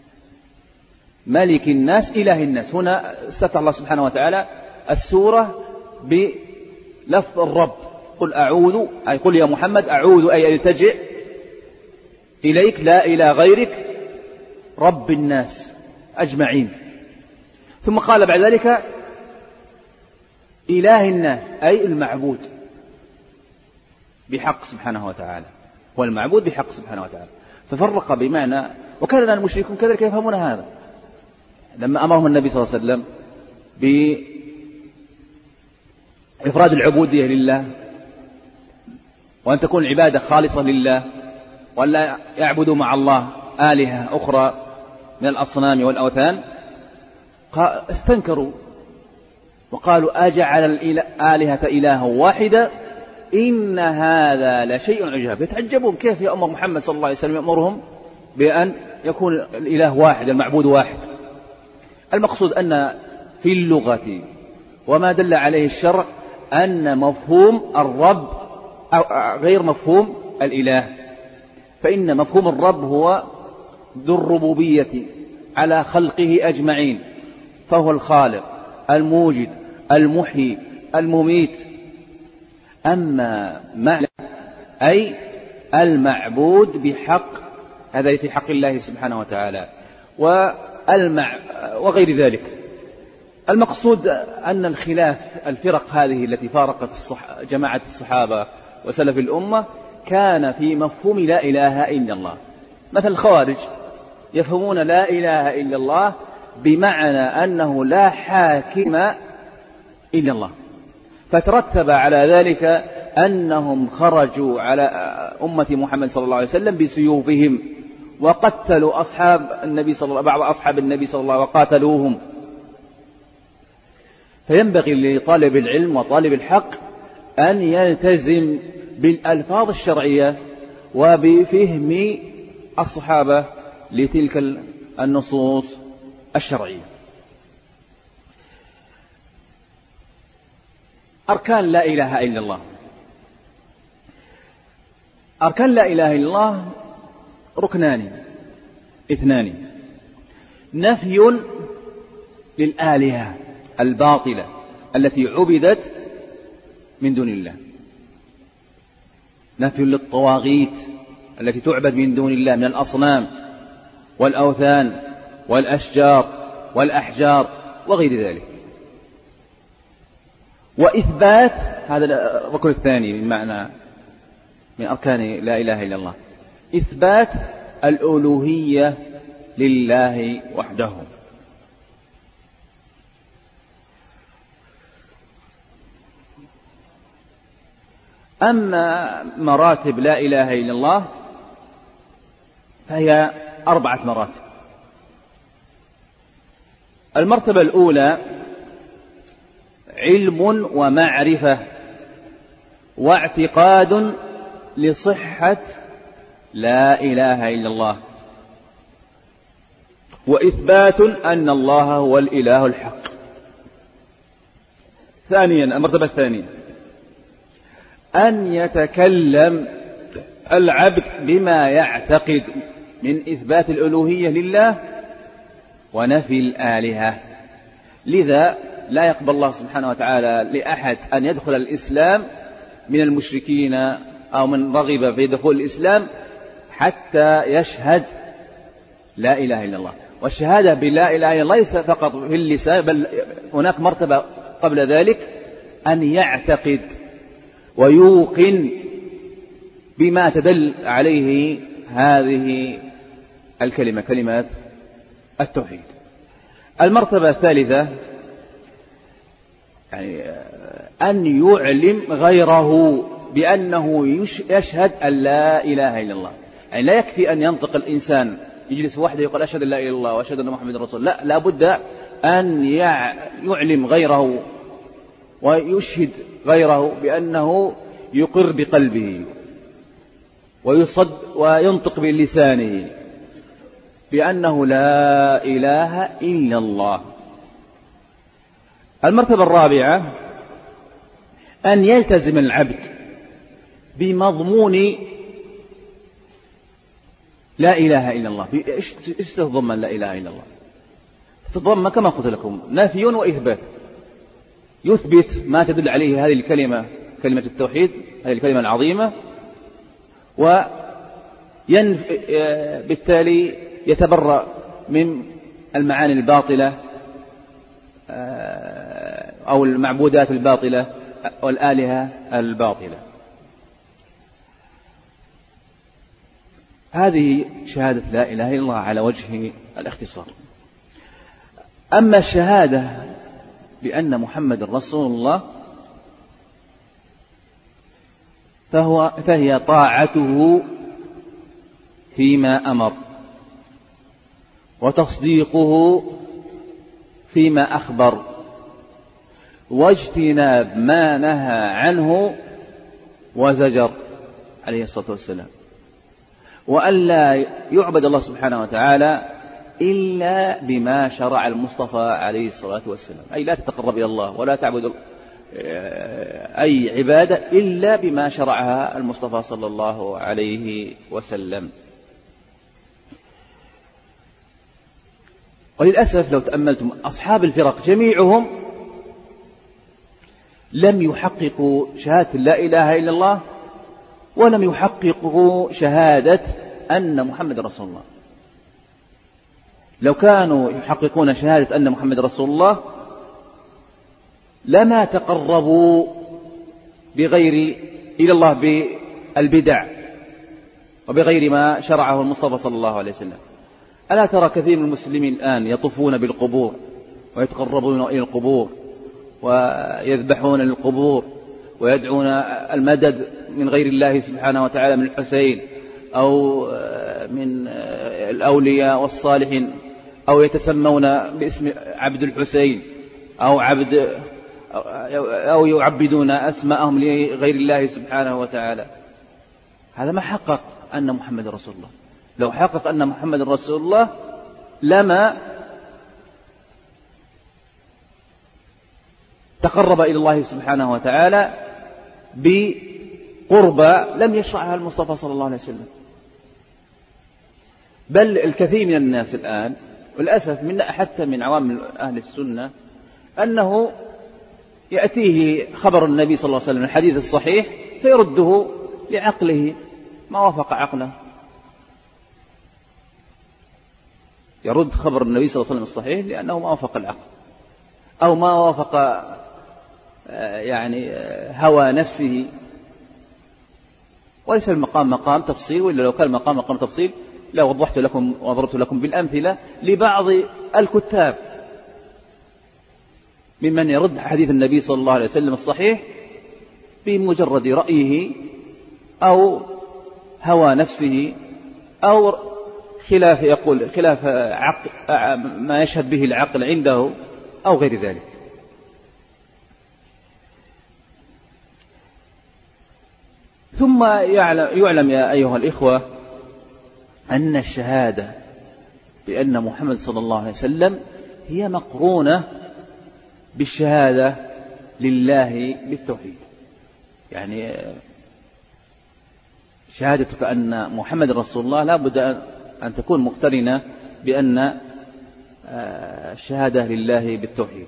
ملك الناس إله الناس، هنا استفتح الله سبحانه وتعالى السورة بلفظ الرب، قل أعوذ أي قل يا محمد أعوذ أي ألتجئ إليك لا إلى غيرك رب الناس أجمعين، ثم قال بعد ذلك إله الناس أي المعبود بحق سبحانه وتعالى، والمعبود بحق سبحانه وتعالى، ففرق بمعنى. وكان المشركون كذلك يفهمون هذا لما أمرهم النبي صلى الله عليه وسلم بإفراد العبودية لله وأن تكون العبادة خالصة لله وأن لا يعبدوا مع الله آلهة أخرى من الأصنام والأوثان استنكروا وقالوا أجعل الآلهة إلها واحدا إن هذا لشيء عجاب. يتعجبون كيف يأمر محمد صلى الله عليه وسلم يأمرهم بأن يكون الإله واحد المعبود واحد. المقصود أن في اللغة وما دل عليه الشرع أن مفهوم الرب غير مفهوم الإله، فإن مفهوم الرب هو ذو الربوبية على خلقه أجمعين، فهو الخالق الموجد المحيي المميت. أما معنى أي المعبود بحق، هذا في حق الله سبحانه وتعالى والمع وغير ذلك. المقصود أن الخلاف الفرق هذه التي فارقت الصح... جماعة الصحابة وسلف الأمة كان في مفهوم لا إله إلا الله. مثل الخوارج يفهمون لا إله إلا الله بمعنى أنه لا حاكم إلا الله، فترتب على ذلك أنهم خرجوا على أمة محمد صلى الله عليه وسلم بسيوفهم وقتلوا أصحاب النبي صلى الله بعض أصحاب النبي صلى الله عليه وسلم وقاتلوهم. فينبغي لطالب العلم وطالب الحق أن يلتزم بالألفاظ الشرعية وبفهم الصحابة لتلك النصوص الشرعية. أركان لا إله إلا الله. أركان لا إله إلا الله ركنان اثنان: نفي للآلهة الباطلة التي عبدت من دون الله، نفي للطواغيت التي تعبد من دون الله من الأصنام والأوثان والأشجار والأحجار وغير ذلك، وإثبات هذا الركن الثاني من معنى من أركان لا إله إلا الله، إثبات الألوهية لله وحده. أما مراتب لا إله إلا الله فهي أربعة مراتب. المرتبة الأولى علم ومعرفة واعتقاد لصحة لا إله إلا الله، وإثبات أن الله هو الإله الحق. ثانيا المرتبة الثانية أن يتكلم العبد بما يعتقد من إثبات الألوهية لله ونفي الآلهة. لذا لا يقبل الله سبحانه وتعالى لأحد أن يدخل الإسلام من المشركين أو من رغب في دخول الإسلام حتى يشهد لا إله إلا الله. والشهادة بلا إله إلا الله ليس فقط في اللسان، بل هناك مرتبة قبل ذلك أن يعتقد ويوقن بما تدل عليه هذه الكلمة، كلمات التوحيد. المرتبة الثالثة يعني أن يعلم غيره بأنه يشهد أن لا إله إلا الله. يعني لا يكفي أن ينطق الإنسان يجلس وحده يقول أشهد أن لا إله إلا الله وأشهد أن محمد رسول الله، لا، لابد أن يعلم غيره ويشهد غيره بأنه يقر بقلبه ويصد وينطق بلسانه بأنه لا إله إلا الله. المرتبة الرابعة أن يلتزم العبد بمضمون لا إله إلا الله. إيش تتضمن لا إله إلا الله؟ تتضمن كما قلت لكم نفي وإثبات. يثبت ما تدل عليه هذه الكلمة، كلمة التوحيد، هذه الكلمة العظيمة، وبالتالي يتبرأ من المعاني الباطلة أو المعبودات الباطلة والآلهة الباطلة. هذه شهادة لا إله إلا الله على وجه الاختصار. أما الشهادة بأن محمد رسول الله فهو فهي طاعته فيما أمر وتصديقه فيما أخبر واجتناب ما نهى عنه وزجر عليه الصلاة والسلام، وألا يعبد الله سبحانه وتعالى إلا بما شرع المصطفى عليه الصلاة والسلام، أي لا تتقرب إلى الله ولا تعبد أي عبادة إلا بما شرعها المصطفى صلى الله عليه وسلم. وللأسف لو تأملتم أصحاب الفرق جميعهم لم يحققوا شهادة لا إله إلا الله ولم يحققوا شهادة أن محمد رسول الله. لو كانوا يحققون شهادة أن محمد رسول الله لما تقربوا بغير إلى الله بالبدع وبغير ما شرعه المصطفى صلى الله عليه وسلم. ألا ترى كثير من المسلمين الآن يطوفون بالقبور ويتقربون إلى القبور ويذبحون للقبور ويدعون المدد من غير الله سبحانه وتعالى، من الحسين أو من الأولياء والصالحين، أو يتسمون باسم عبد الحسين أو عبد أو يعبدون أسماءهم لغير الله سبحانه وتعالى. هذا ما حقق أن محمد رسول الله. لو حقق أن محمد رسول الله لما تقرب إلى الله سبحانه وتعالى بقربى لم يشرعها المصطفى صلى الله عليه وسلم. بل الكثير من الناس الآن والأسف من حتى من عوام أهل السنة أنه يأتيه خبر النبي صلى الله عليه وسلم الحديث الصحيح فيرده لعقله ما وافق عقله، يرد خبر النبي صلى الله عليه وسلم الصحيح لأنه ما وافق العقل أو ما وافق يعني هوى نفسه. وليس المقام مقام تفصيل، وإلا لو كان المقام مقام تفصيل لا وضحت لكم وضربت لكم بالأمثلة لبعض الكتاب ممن يرد حديث النبي صلى الله عليه وسلم الصحيح بمجرد رأيه أو هوى نفسه أو خلاف يقول خلاف عقل ما يشهد به العقل عنده أو غير ذلك. ثم يعلم يا أيها الإخوة أن الشهادة بأن محمد صلى الله عليه وسلم هي مقرونة بالشهادة لله بالتوحيد. يعني شهادتك أن محمد رسول الله لا بد أن تكون مقترنة بأن الشهادة لله بالتوحيد،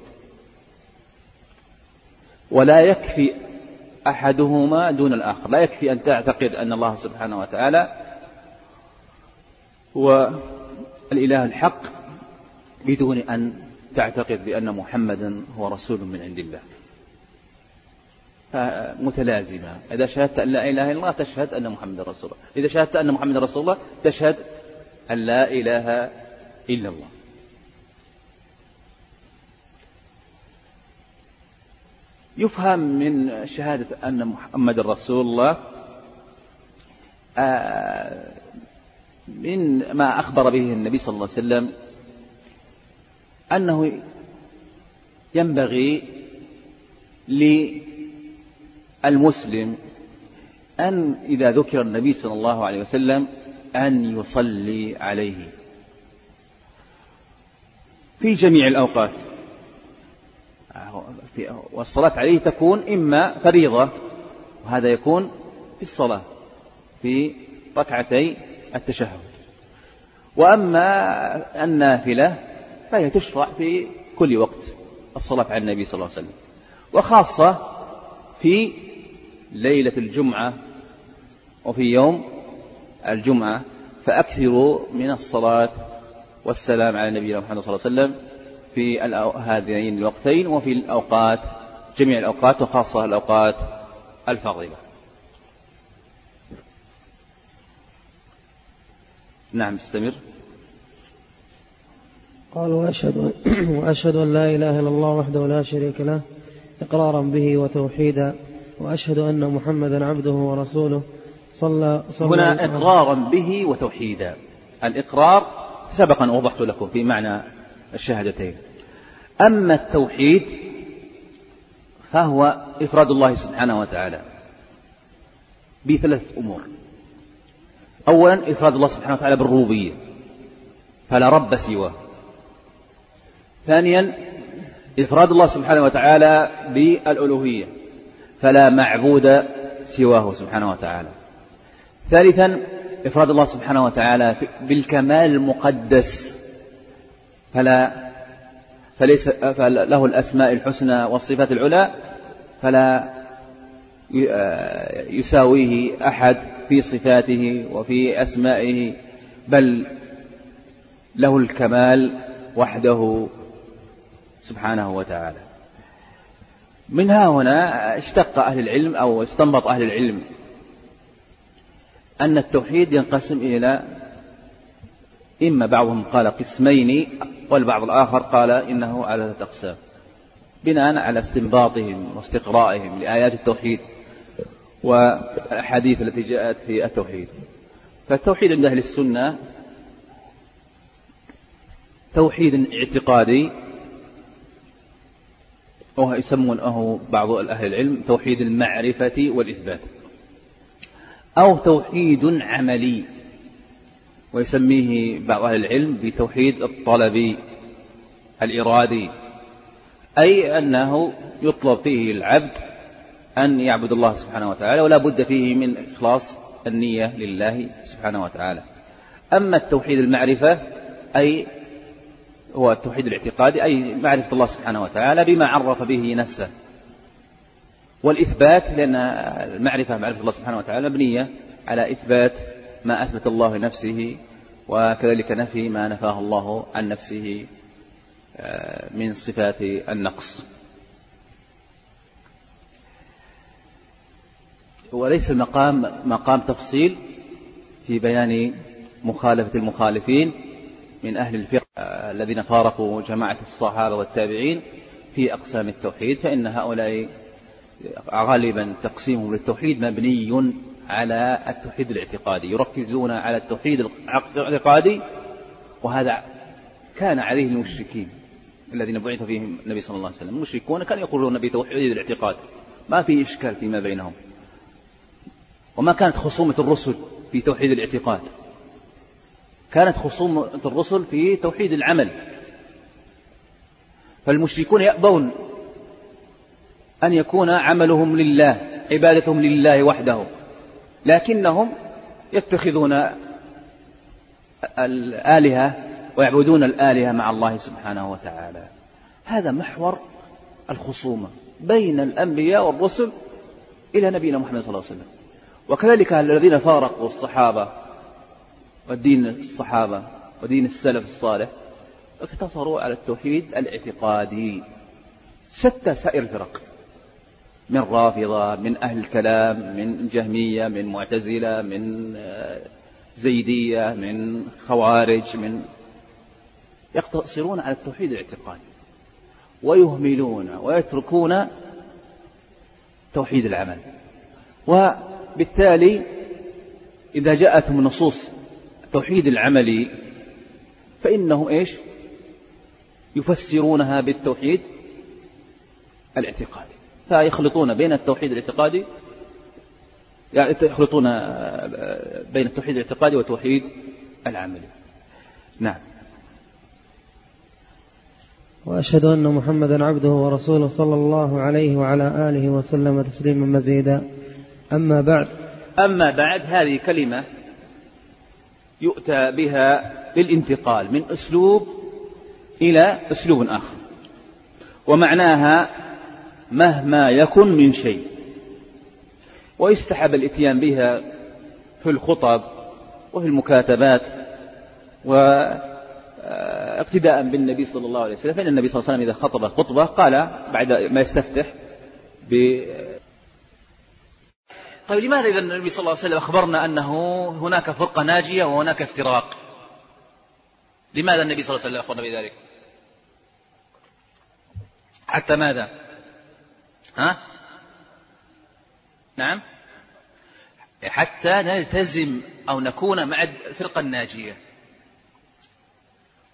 ولا يكفي أحدهما دون الآخر. لا يكفي أن تعتقد أن الله سبحانه وتعالى هو الإله الحق بدون أن تعتقد بأن محمدا هو رسول من عند الله. متلازمة. إذا شهدت أن لا إله إلا الله تشهد أن محمد رسول الله، إذا شهدت أن محمد رسول الله تشهد أن لا إله إلا الله. يفهم من شهادة أن محمد رسول الله من ما أخبر به النبي صلى الله عليه وسلم أنه ينبغي للمسلم أن إذا ذكر النبي صلى الله عليه وسلم أن يصلي عليه في جميع الأوقات، والصلاة عليه تكون إما فريضة، وهذا يكون في الصلاة في ركعتي التشهد، وأما النافلة فهي تشرع في كل وقت الصلاة على النبي صلى الله عليه وسلم، وخاصة في ليلة الجمعة وفي يوم الجمعة، فأكثروا من الصلاة والسلام على نبينا محمد صلى الله عليه وسلم في هذين الوقتين وفي الأوقات جميع الأوقات وخاصة الأوقات الفاضلة. نعم استمر. قال وأشهد, وأشهد أن لا إله إلا الله وحده لا شريك له إقرارا به وتوحيدا، وأشهد أن محمدا عبده ورسوله صلى, صلى هنا إقرارا به وتوحيدا. الإقرار سبق أن وضحت لكم في معنى الشهادتين. أما التوحيد فهو إفراد الله سبحانه وتعالى بثلاث أمور. أولا إفراد الله سبحانه وتعالى بالربوبية فلا رب سواه. ثانيا إفراد الله سبحانه وتعالى بالألوهية فلا معبود سواه سبحانه وتعالى. ثالثا إفراد الله سبحانه وتعالى بالكمال المقدس فلا فليس فله الأسماء الحسنى والصفات العلى فلا يساويه أحد في صفاته وفي أسمائه بل له الكمال وحده سبحانه وتعالى. من ها هنا اشتق أهل العلم أو استنبط أهل العلم أن التوحيد ينقسم إلى إما بعضهم قال قسمين والبعض الآخر قال إنه على ثلاثة أقسام بناء على استنباطهم واستقرائهم لآيات التوحيد والأحاديث التي جاءت في التوحيد. فالتوحيد عند أهل السنة توحيد اعتقادي ويسمونه بعض أهل العلم توحيد المعرفة والإثبات، أو توحيد عملي ويسميه بعض أهل العلم بتوحيد الطلبي الإرادي، أي أنه يطلب فيه العبد أن يعبد الله سبحانه وتعالى ولا بد فيه من إخلاص النية لله سبحانه وتعالى. أما التوحيد المعرفة أي هو التوحيد الاعتقادي أي معرفة الله سبحانه وتعالى بما عرف به نفسه، والإثبات لأن المعرفة معرفة الله سبحانه وتعالى مبنية على إثبات ما أثبت الله لنفسه وكذلك نفي ما نفاه الله عن نفسه من صفات النقص. وليس المقام مقام تفصيل في بيان مخالفة المخالفين من أهل الفقه الذين فارقوا جماعة الصحابة والتابعين في أقسام التوحيد، فإن هؤلاء غالبا تقسيمهم للتوحيد مبني على التوحيد الاعتقادي، يركزون على التوحيد الاعتقادي، وهذا كان عليه المشركين الذين بعث فيهم النبي صلى الله عليه وسلم. المشركون كانوا يقولون بتوحيد الاعتقاد ما في إشكال فيما بينهم، وما كانت خصومة الرسل في توحيد الاعتقاد، كانت خصومة الرسل في توحيد العمل. فالمشركون يأبون أن يكون عملهم لله عبادتهم لله وحده، لكنهم يتخذون الآلهة ويعبدون الآلهة مع الله سبحانه وتعالى. هذا محور الخصومة بين الأنبياء والرسل إلى نبينا محمد صلى الله عليه وسلم. وكذلك الذين فارقوا الصحابة والدين الصحابة ودين السلف الصالح اقتصروا على التوحيد الاعتقادي. شتى سائر الفرق من رافضة، من أهل الكلام، من جهمية، من معتزلة، من زيدية، من خوارج، من يقتصرون على التوحيد الاعتقادي ويهملون ويتركون توحيد العمل. وبالتالي إذا جاءتهم نصوص التوحيد العملي فإنهم إيش يفسرونها بالتوحيد الاعتقادي، فيخلطون بين التوحيد الاعتقادي يعني يخلطون بين التوحيد الاعتقادي والتوحيد العملي. نعم. وأشهد أن محمدا عبده ورسوله صلى الله عليه وعلى آله وسلم تسليما مزيدا. أما بعد أما بعد هذه كلمة يؤتى بها للانتقال من أسلوب إلى أسلوب آخر، ومعناها مهما يكن من شيء، ويستحب الاتيان بها في الخطب وفي المكاتبات واقتداء بالنبي صلى الله عليه وسلم، فإن النبي صلى الله عليه وسلم إذا خطب خطبة قال بعد ما يستفتح ب طيب لماذا إذا النبي صلى الله عليه وسلم أخبرنا أنه هناك فرقة ناجية وهناك افتراق؟ لماذا النبي صلى الله عليه وسلم أخبرنا بذلك؟ حتى ماذا؟ ها؟ نعم، حتى نلتزم أو نكون مع الفرقة الناجية.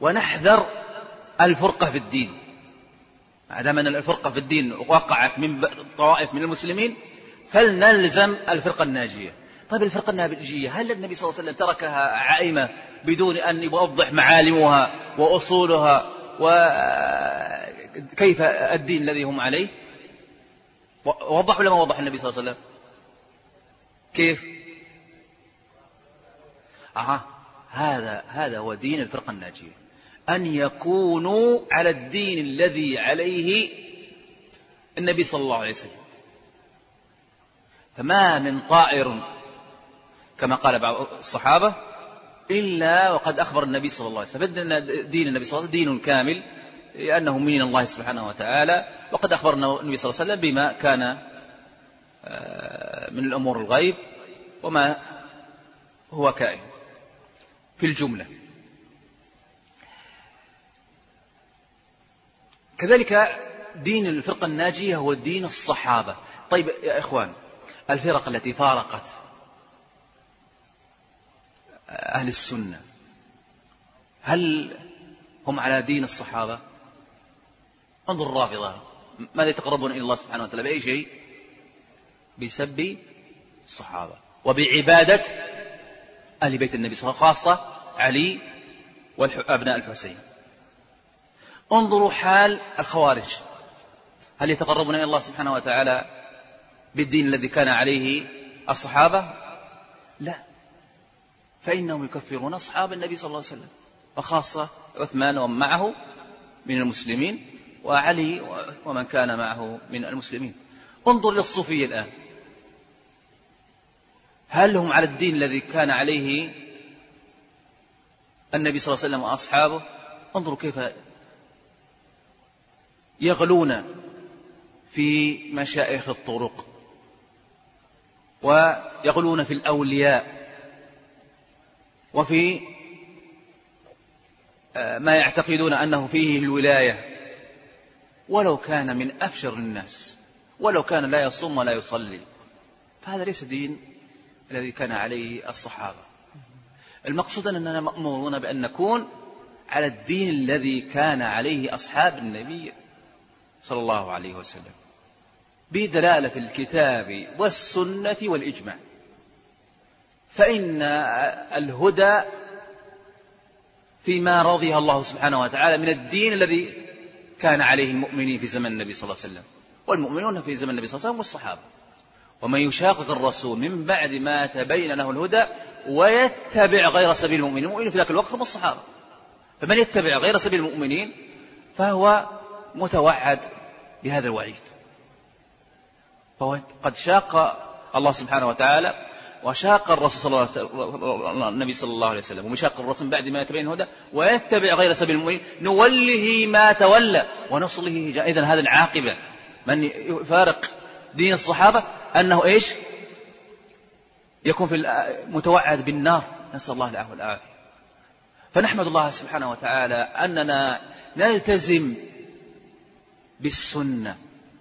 ونحذر الفرقة في الدين. ما دام أن الفرقة في الدين وقعت من طوائف من المسلمين فلنلزم الفرقة الناجية. طيب الفرقة الناجية هل النبي صلى الله عليه وسلم تركها عائمة بدون أن يوضح معالمها وأصولها وكيف الدين الذي هم عليه؟ وضح ولا ما وضح النبي صلى الله عليه وسلم؟ كيف؟ أها هذا هذا هو دين الفرقة الناجية، أن يكونوا على الدين الذي عليه النبي صلى الله عليه وسلم. فما من طائر كما قال بعض الصحابة إلا وقد أخبر النبي صلى الله عليه وسلم. فإن دين النبي صلى الله عليه وسلم دين كامل لأنه من الله سبحانه وتعالى، وقد أخبرنا النبي صلى الله عليه وسلم بما كان من الأمور الغيب وما هو كائن في الجملة. كذلك دين الفرقة الناجية هو دين الصحابة. طيب يا إخوان، الفرق التي فارقت أهل السنة هل هم على دين الصحابة؟ انظر الرافضة ماذا يتقربون إلى الله سبحانه وتعالى بأي شيء؟ بسب الصحابة وبعبادة أهل بيت النبي صلى الله عليه وسلم، خاصة علي وأبناء الحسين. انظروا حال الخوارج، هل يتقربون إلى الله سبحانه وتعالى بالدين الذي كان عليه الصحابة؟ لا، فإنهم يكفرون أصحاب النبي صلى الله عليه وسلم، وخاصة عثمان ومن معه من المسلمين وعلي ومن كان معه من المسلمين. انظر للصوفية الآن، هل هم على الدين الذي كان عليه النبي صلى الله عليه وسلم وأصحابه؟ انظروا كيف يغلون في مشائخ الطرق ويغلون في الأولياء وفي ما يعتقدون أنه فيه الولاية، ولو كان من أفجر الناس، ولو كان لا يصوم ولا يصلي. فهذا ليس دين الذي كان عليه الصحابة. المقصود أننا مأمورون بأن نكون على الدين الذي كان عليه أصحاب النبي صلى الله عليه وسلم بدلالة الكتاب والسنة والإجماع. فإن الهدى فيما رضيه الله سبحانه وتعالى من الدين الذي كان عليه المؤمنين في زمن النبي صلى الله عليه وسلم، والمؤمنون في زمن النبي صلى الله عليه وسلم والصحابة. ومن يشاقق الرسول من بعد ما تبين له الهدى ويتبع غير سبيل المؤمنين، المؤمنين في ذاك الوقت هم الصحابة. فمن يتبع غير سبيل المؤمنين فهو متوعد بهذا الوعيد. فهو قد شاق الله سبحانه وتعالى وشاق الرسول صلى الله النبي صلى الله عليه وسلم، ومشاق الرسول بعد ما يتبين الهدى ويتبع غير سبيل المؤمنين نوله ما تولى ونصله جاء. إذن هذا العاقبة من يفارق دين الصحابة أنه إيش؟ يكون في متوعد بالنار، نسأل الله العافية والعافية. فنحمد الله سبحانه وتعالى أننا نلتزم بالسنة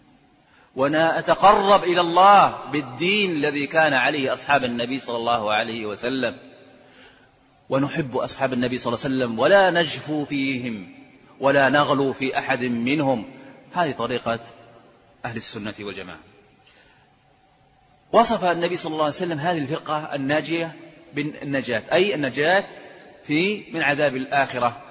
ونتقرب إلى الله بالدين الذي كان عليه أصحاب النبي صلى الله عليه وسلم، ونحب أصحاب النبي صلى الله عليه وسلم ولا نجفو فيهم ولا نغلو في أحد منهم. هذه طريقة أهل السنة والجماعة. وصف النبي صلى الله عليه وسلم هذه الفرقة الناجية بالنجاة، أي النجاة في من عذاب الآخرة.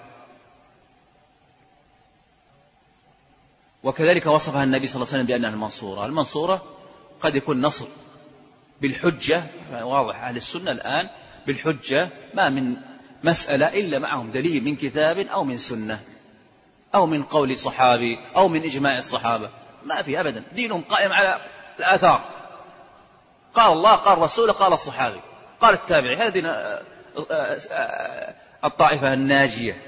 وكذلك وصفها النبي صلى الله عليه وسلم بأنها المنصورة. المنصورة قد يكون نصر بالحجة، واضح أهل السنة الآن بالحجة، ما من مسألة إلا معهم دليل من كتاب أو من سنة أو من قول صحابي أو من إجماع الصحابة، ما في أبدا. دينهم قائم على الآثار، قال الله قال رسوله قال الصحابي قال التابعي. هذه الطائفة الناجية،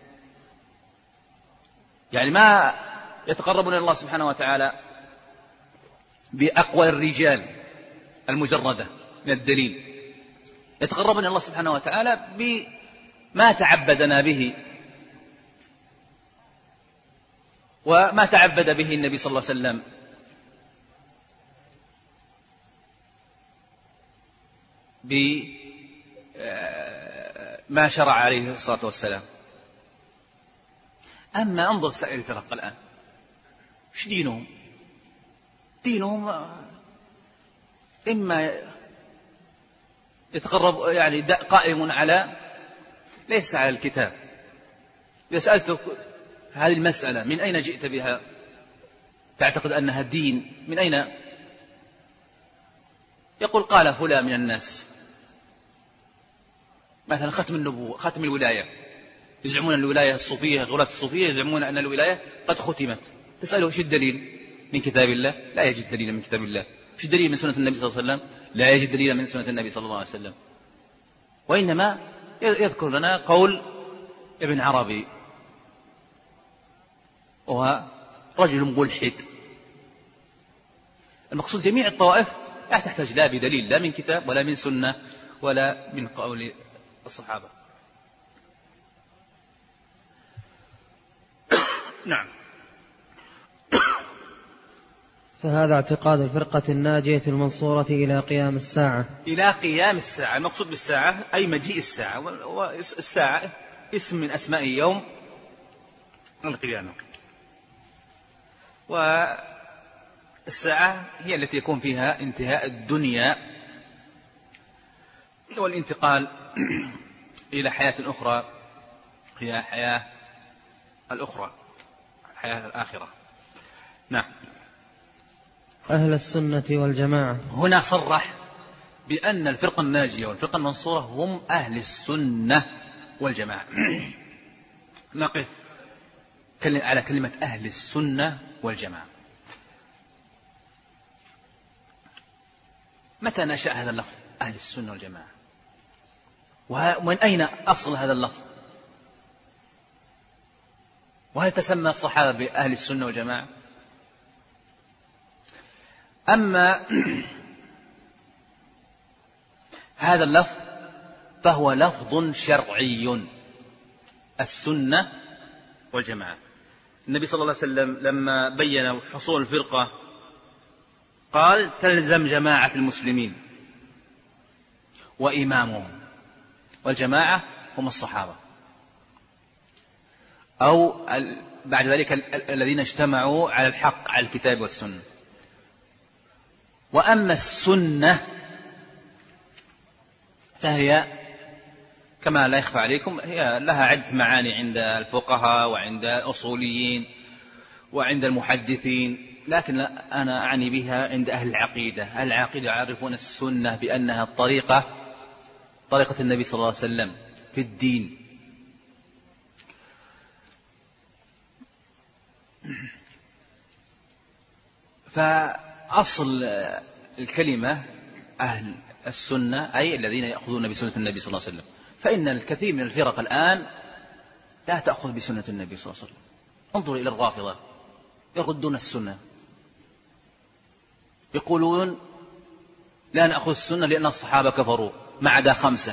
يعني ما يتقربون إلى الله سبحانه وتعالى بأقوال الرجال المجردة من الدليل، يتقربون إلى الله سبحانه وتعالى بما تعبدنا به وما تعبد به النبي صلى الله عليه وسلم بما شرع عليه الصلاة والسلام. أما انظر سائر الفرق الآن، ايش دينهم؟ دينهم إما يتقرب يعني قائم على ليس على الكتاب. إذا سألتك هذه المسألة من أين جئت بها؟ تعتقد أنها دين؟ من أين؟ يقول قال فلان من الناس، مثلا ختم النبوة، ختم الولاية، يزعمون أن الولاية الصوفية، غلاة الصوفية يزعمون أن الولاية قد ختمت. تسأله ايش الدليل؟ من كتاب الله؟ لا يجد دليلا من كتاب الله. ايش الدليل من سنة النبي صلى الله عليه وسلم؟ لا يجد دليلا من سنة النبي صلى الله عليه وسلم. وإنما يذكر لنا قول ابن عربي، وهو رجل ملحد. المقصود جميع الطوائف لا تحتاج لا بدليل، لا من كتاب ولا من سنة ولا من قول الصحابة. نعم. فهذا اعتقاد الفرقة الناجية المنصورة إلى قيام الساعة. إلى قيام الساعة، المقصود بالساعة أي مجيء الساعة، والساعة اسم من أسماء يوم القيامة. والساعة هي التي يكون فيها انتهاء الدنيا والانتقال إلى حياة أخرى، هي حياة الأخرى، حياة الآخرة. نعم. أهل السنة والجماعة، هنا صرح بأن الفرقة الناجية والفرقة المنصورة هم أهل السنة والجماعة. نقف على كلمة أهل السنة والجماعة. متى نشأ هذا اللفظ أهل السنة والجماعة؟ ومن أين أصل هذا اللفظ؟ وهل تسمى الصحابة بأهل السنة والجماعة؟ أما هذا اللفظ فهو لفظ شرعي، السنة والجماعة. النبي صلى الله عليه وسلم لما بين حصول الفرقة قال تلزم جماعة المسلمين وإمامهم، والجماعة هم الصحابة، أو بعد ذلك الذين اجتمعوا على الحق على الكتاب والسنة. وأما السنة فهي كما لا يخفى عليكم هي لها عدة معاني عند الفقهاء وعند الأصوليين وعند المحدثين، لكن أنا أعني بها عند أهل العقيدة. أهل العقيدة يعرفون السنة بأنها الطريقة، طريقة النبي صلى الله عليه وسلم في الدين. فأصل الكلمة أهل السنة أي الذين يأخذون بسنة النبي صلى الله عليه وسلم. فإن الكثير من الفرق الآن لا تأخذ بسنة النبي صلى الله عليه وسلم. انظروا إلى الرافضة، يردون السنة، يقولون لا نأخذ السنة لأن الصحابة كفروا ما عدا خمسة.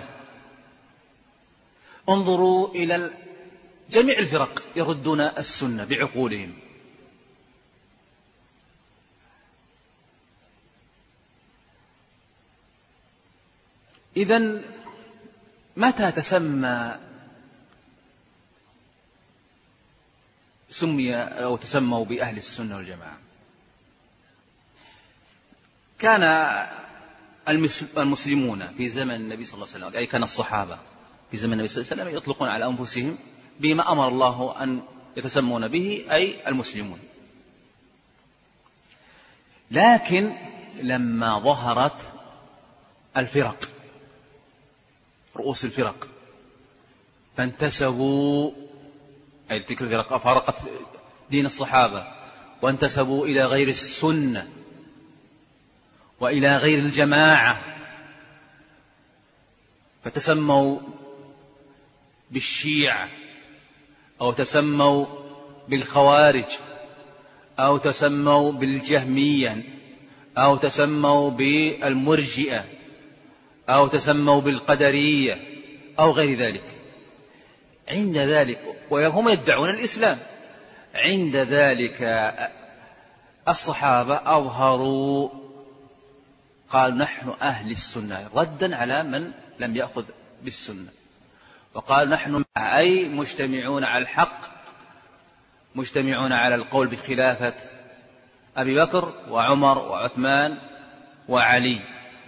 انظروا إلى جميع الفرق يردون السنة بعقولهم. إذن متى تسمى سمي أو تسموا بأهل السنة والجماعة؟ كان المسلمون في زمن النبي صلى الله عليه وسلم، أي كان الصحابة في زمن النبي صلى الله عليه وسلم يطلقون على أنفسهم بما أمر الله أن يتسمون به، أي المسلمون. لكن لما ظهرت الفرق، رؤوس الفرق، فانتسبوا أي تلك الفرق فارقت دين الصحابة وانتسبوا إلى غير السنة وإلى غير الجماعة، فتسموا بالشيعة أو تسموا بالخوارج أو تسموا بالجهمية أو تسموا بالمرجئة أو تسموا بالقدرية أو غير ذلك. عند ذلك وهم يدعون الإسلام، عند ذلك الصحابة أظهروا قال نحن أهل السنة ردا على من لم يأخذ بالسنة، وقال نحن أي مجتمعون على الحق مجتمعون على القول بخلافة أبي بكر وعمر وعثمان وعلي.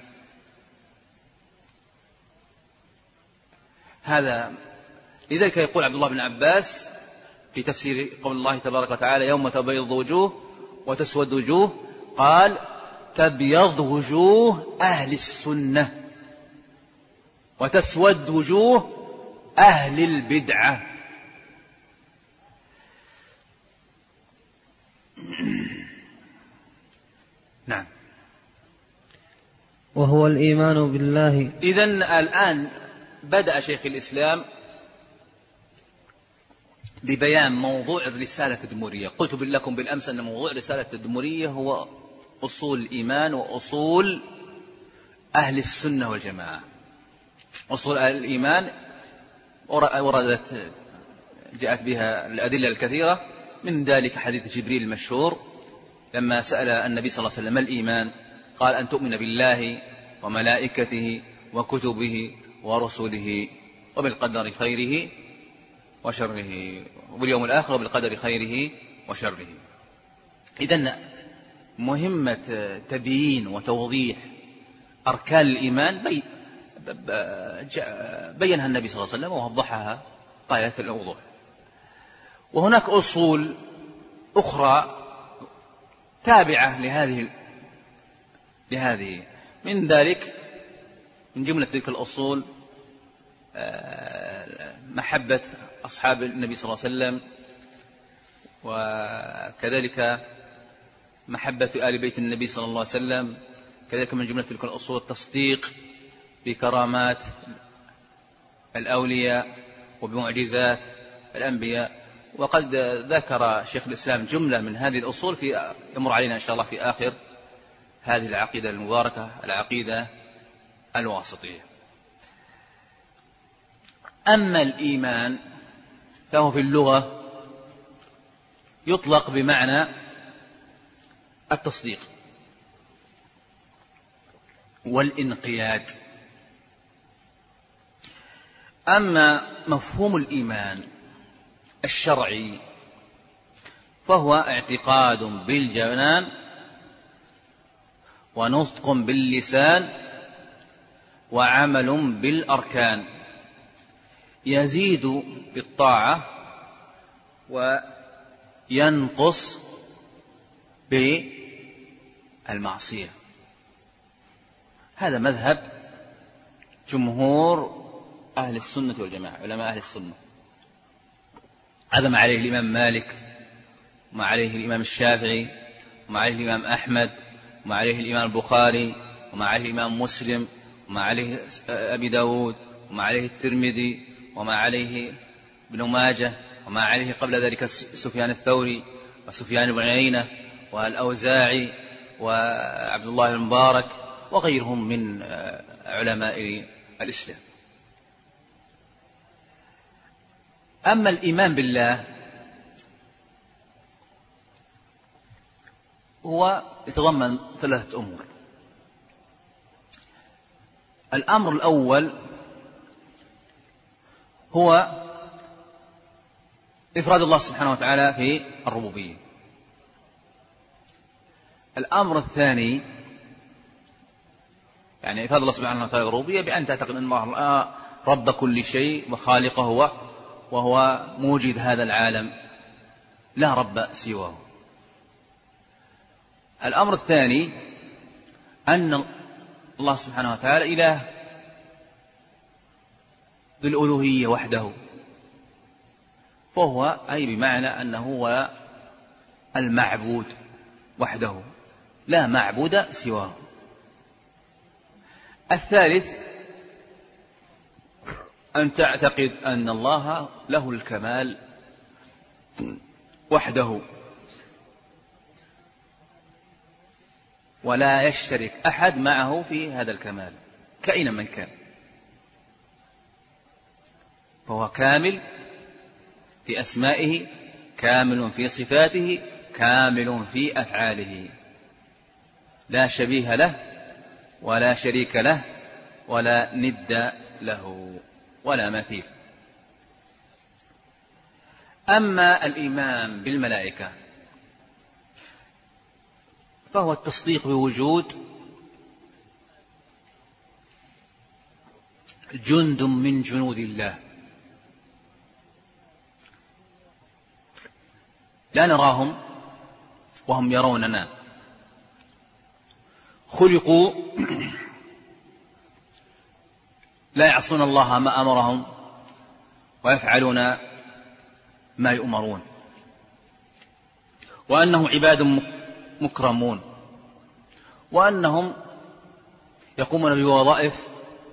هذا لذلك يقول عبد الله بن عباس في تفسير قول الله تبارك وتعالى يوم تبيض وجوه وتسود وجوه، قال تبيض وجوه أهل السنة وتسود وجوه أهل البدعة. نعم. وهو الإيمان بالله. إذن الآن بدأ شيخ الإسلام ببيان موضوع الرسالة التدمرية. قلت لكم بالأمس أن موضوع الرسالة التدمرية هو أصول الإيمان وأصول أهل السنة والجماعة. أصول أهل الإيمان وردت جاءت بها الأدلة الكثيرة، من ذلك حديث جبريل المشهور لما سأل النبي صلى الله عليه وسلم ما الإيمان؟ قال أن تؤمن بالله وملائكته وكتبه ورسله وبالقدر خيره وشره وباليوم الآخر وبالقدر خيره وشره. إذن مهمة تبيين وتوضيح أركان الإيمان بي بينها النبي صلى الله عليه وسلم ووضحها غاية الوضوح. وهناك أصول أخرى تابعة لهذه لهذه من ذلك من جملة تلك الأصول محبة أصحاب النبي صلى الله عليه وسلم، وكذلك محبة آل بيت النبي صلى الله عليه وسلم. كذلك من جملة تلك الأصول التصديق بكرامات الأولياء وبمعجزات الأنبياء. وقد ذكر شيخ الإسلام جملة من هذه الأصول في يمر علينا إن شاء الله في آخر هذه العقيدة المباركة، العقيدة الواسطية. أما الإيمان فهو في اللغة يطلق بمعنى التصديق والانقياد. أما مفهوم الإيمان الشرعي فهو اعتقاد بالجنان ونطق باللسان وعمل بالأركان، يزيد بالطاعة وينقص بالمعصية. هذا مذهب جمهور أهل السنة والجماعة، علماء أهل السنة. هذا ما عليه الإمام مالك وما عليه الإمام الشافعي وما عليه الإمام أحمد وما عليه الإمام البخاري وما عليه الإمام مسلم وما عليه أبي داود وما عليه الترمذي وما عليه ابن ماجه وما عليه قبل ذلك سفيان الثوري وسفيان بن عيينة والأوزاعي وعبد الله المبارك وغيرهم من علماء الإسلام. أما الإيمان بالله هو يتضمن ثلاثة أمور. الأمر الأول هو إفراد الله سبحانه وتعالى في الربوبية. الأمر الثاني يعني إفراد الله سبحانه وتعالى في الربوبية بأن تعتقد أن الله رب كل شيء وخالقه هو وهو موجد هذا العالم لا رب سواه. الأمر الثاني أن الله سبحانه وتعالى إله بالألوهية وحده، فهو أي بمعنى أنه هو المعبود وحده لا معبود سواه. الثالث أن تعتقد أن الله له الكمال وحده ولا يشترك أحد معه في هذا الكمال كائنا من كان، فهو كامل في أسمائه، كامل في صفاته، كامل في أفعاله، لا شبيه له ولا شريك له ولا ند له ولا مثيل. أما الإيمان بالملائكة فهو التصديق بوجود جند من جنود الله لا نراهم وهم يروننا، خلقوا لا يعصون الله ما أمرهم ويفعلون ما يؤمرون، وأنهم عباد مكرمون، وأنهم يقومون بوظائف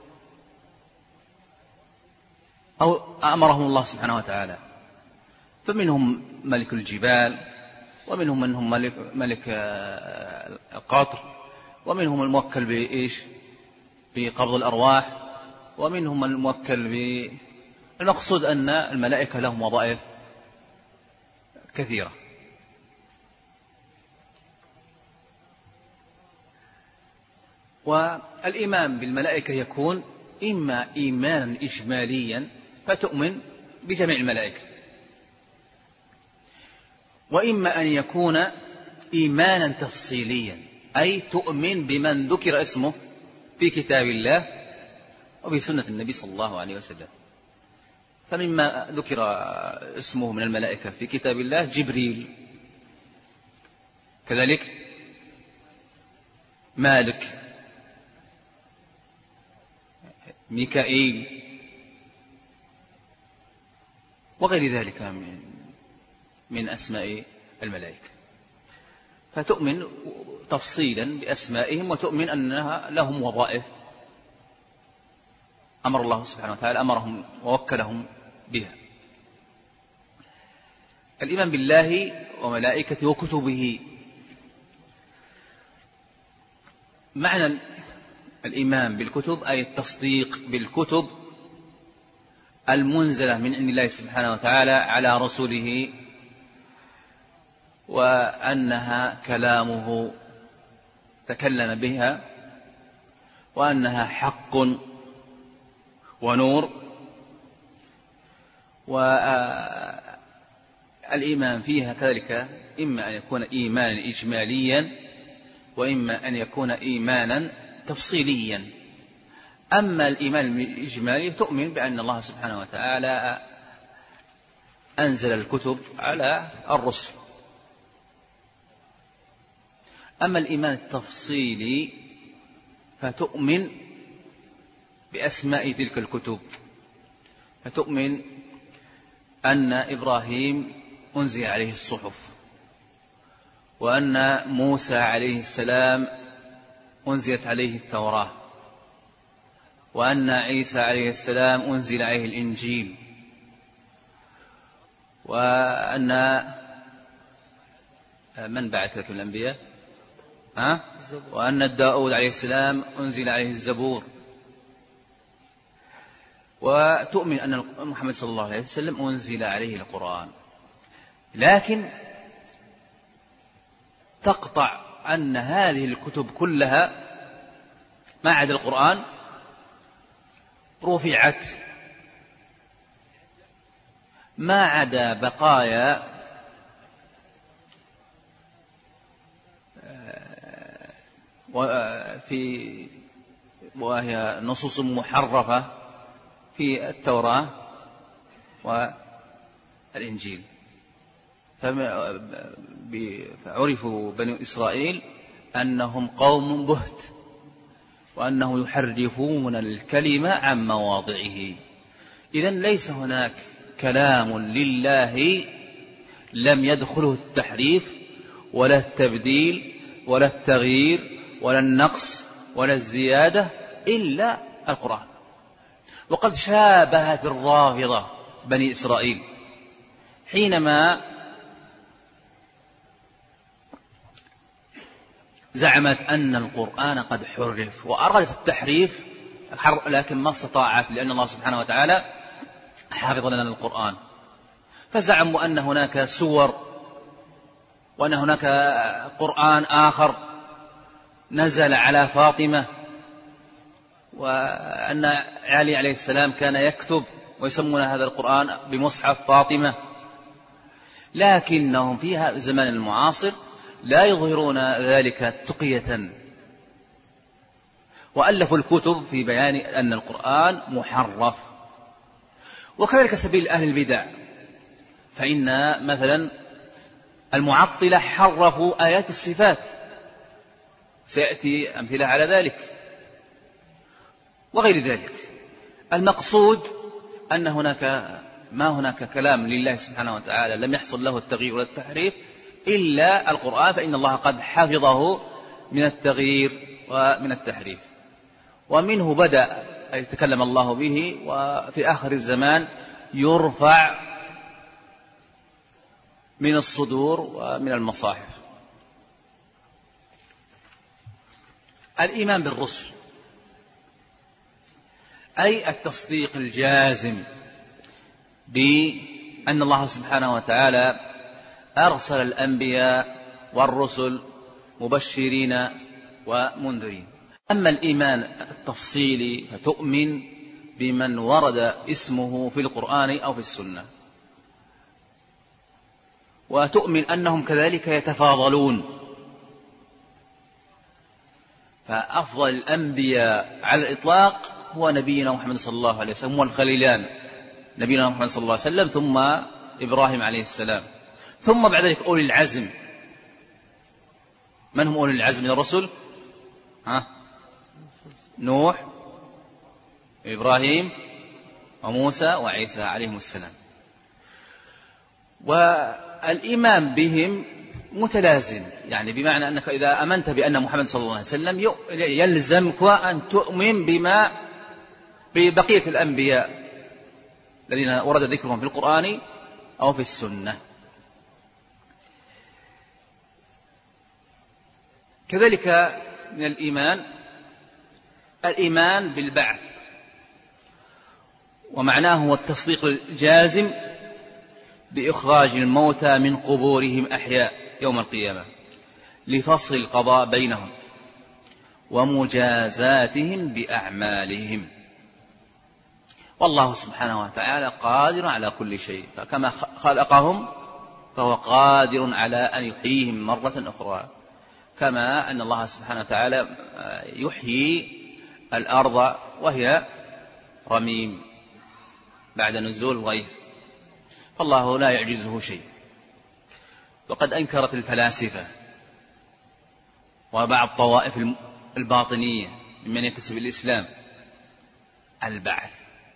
أو أمرهم الله سبحانه وتعالى. فمنهم ملك الجبال، ومنهم منهم ملك, ملك القطر، ومنهم الموكل بإيش بقبض الأرواح، ومنهم الموكل ب... المقصود أن الملائكة لهم وظائف كثيرة. والإيمان بالملائكة يكون إما إيمانا إجماليا فتؤمن بجميع الملائكة، وإما أن يكون إيمانا تفصيليا أي تؤمن بمن ذكر اسمه في كتاب الله وفي سنة النبي صلى الله عليه وسلم. فمما ذكر اسمه من الملائكة في كتاب الله جبريل، كذلك مالك، ميكائيل، وغير ذلك من, من أسماء الملائكة. فتؤمن تفصيلا بأسمائهم، وتؤمن أنها لهم وظائف أمر الله سبحانه وتعالى أمرهم ووكلهم بها. الإيمان بالله وملائكته وكتبه. معنى الإيمان بالكتب أي التصديق بالكتب المنزلة من عند الله سبحانه وتعالى على رسوله، وأنها كلامه تكلم بها، وأنها حق ونور. والإيمان فيها كذلك إما أن يكون إيمانا إجماليا، وإما أن يكون إيمانا تفصيليا. أما الإيمان الإجمالي تؤمن بأن الله سبحانه وتعالى أنزل الكتب على الرسل. أما الإيمان التفصيلي فتؤمن بأسماء تلك الكتب، فتؤمن أن إبراهيم أنزل عليه الصحف، وأن موسى عليه السلام أنزلت عليه التوراة، وأن عيسى عليه السلام أنزل عليه الإنجيل، وأن من بعد تلك الأنبياء ها؟ وأن داود عليه السلام أنزل عليه الزبور. وتؤمن أن محمد صلى الله عليه وسلم أنزل عليه القرآن، لكن تقطع أن هذه الكتب كلها ما عدا القرآن رفعت، ما عدا بقايا في وهي نصوص محرفة في التوراة والإنجيل. فعرفوا بني إسرائيل أنهم قوم بهت، وأنهم يحرفون الكلمة عن مواضعه. إذن ليس هناك كلام لله لم يدخله التحريف ولا التبديل ولا التغيير ولا النقص ولا الزيادة إلا القرآن. وقد شابهت الرافضة بني إسرائيل حينما زعمت أن القرآن قد حرف وأرادت التحريف، لكن ما استطاعت، لأن الله سبحانه وتعالى حافظ لنا القرآن. فزعموا أن هناك سور، وأن هناك قرآن آخر نزل على فاطمة، وأن علي عليه السلام كان يكتب، ويسمون هذا القرآن بمصحف فاطمة. لكنهم في الزمان المعاصر لا يظهرون ذلك تقية، وألفوا الكتب في بيان أن القرآن محرف. وكذلك سبيل أهل البدع، فإن مثلا المعطلة حرفوا آيات الصفات، سيأتي أمثلة على ذلك وغير ذلك. المقصود أن هناك ما هناك كلام لله سبحانه وتعالى لم يحصل له التغيير ولا التحريف إلا القرآن، فإن الله قد حفظه من التغيير ومن التحريف، ومنه بدأ يتكلم الله به، وفي آخر الزمان يرفع من الصدور ومن المصاحف. الإيمان بالرسل أي التصديق الجازم بأن الله سبحانه وتعالى أرسل الأنبياء والرسل مبشرين ومنذرين. أما الإيمان التفصيلي فتؤمن بمن ورد اسمه في القرآن أو في السنة، وتؤمن أنهم كذلك يتفاضلون، فأفضل الأنبياء على الإطلاق هو نبينا محمد صلى الله عليه وسلم والخليلان، نبينا محمد صلى الله عليه وسلم ثم إبراهيم عليه السلام، ثم بعد ذلك أولي العزم. من هم أولي العزم من الرسل؟ ها؟ نوح إبراهيم وموسى وعيسى عليهم السلام. والإيمان بهم متلازم، يعني بمعنى أنك إذا أمنت بأن محمد صلى الله عليه وسلم يلزمك أن تؤمن بما ببقية الأنبياء الذين ورد ذكرهم في القرآن أو في السنة. كذلك من الإيمان الإيمان بالبعث، ومعناه هو التصديق الجازم بإخراج الموتى من قبورهم أحياء يوم القيامة لفصل القضاء بينهم ومجازاتهم بأعمالهم. والله سبحانه وتعالى قادر على كل شيء، فكما خلقهم فهو قادر على أن يحييهم مرة أخرى، كما أن الله سبحانه وتعالى يحيي الأرض وهي رميم بعد نزول الغيث، فالله لا يعجزه شيء. وقد أنكرت الفلاسفة وبعض طوائف الباطنية ممن ينتسب الإسلام البعث،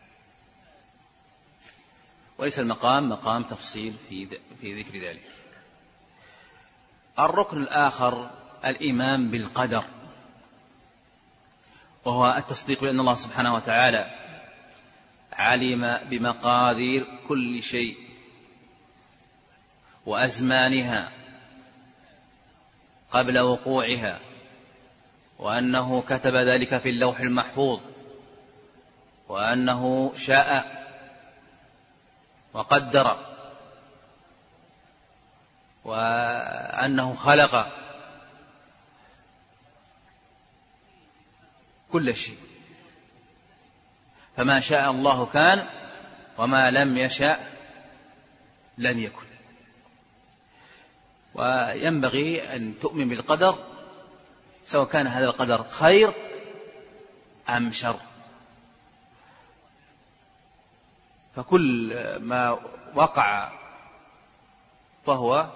وليس المقام مقام تفصيل في في ذكر ذلك. الركن الآخر الإيمان بالقدر، وهو التصديق بأن الله سبحانه وتعالى علم بمقادير كل شيء وأزمانها قبل وقوعها، وأنه كتب ذلك في اللوح المحفوظ، وأنه شاء وقدر، وأنه خلق كل شيء، فما شاء الله كان وما لم يشاء لم يكن. وينبغي أن تؤمن بالقدر سواء كان هذا القدر خير أم شر، فكل ما وقع فهو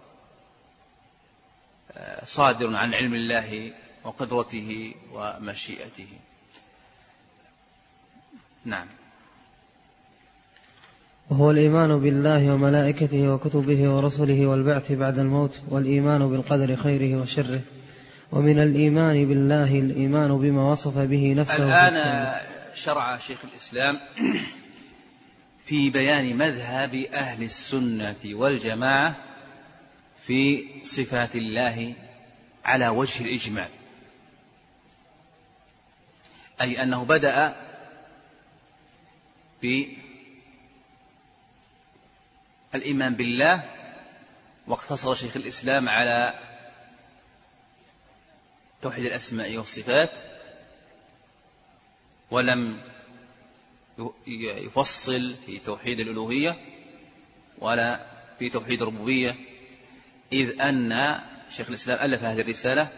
صادر عن علم الله وقدرته ومشيئته. نعم. وهو الإيمان بالله وملائكته وكتبه ورسله والبعث بعد الموت، والإيمان بالقدر خيره وشره. ومن الإيمان بالله الإيمان بما وصف به نفسه. الآن شرع شيخ الإسلام في بيان مذهب أهل السنة والجماعة في صفات الله على وجه الإجمال، أي أنه بدأ بالإيمان بالله، واقتصر شيخ الإسلام على توحيد الأسماء والصفات، ولم يفصل في توحيد الألوهية ولا في توحيد الربوبية، إذ أن شيخ الإسلام ألف هذه الرسالة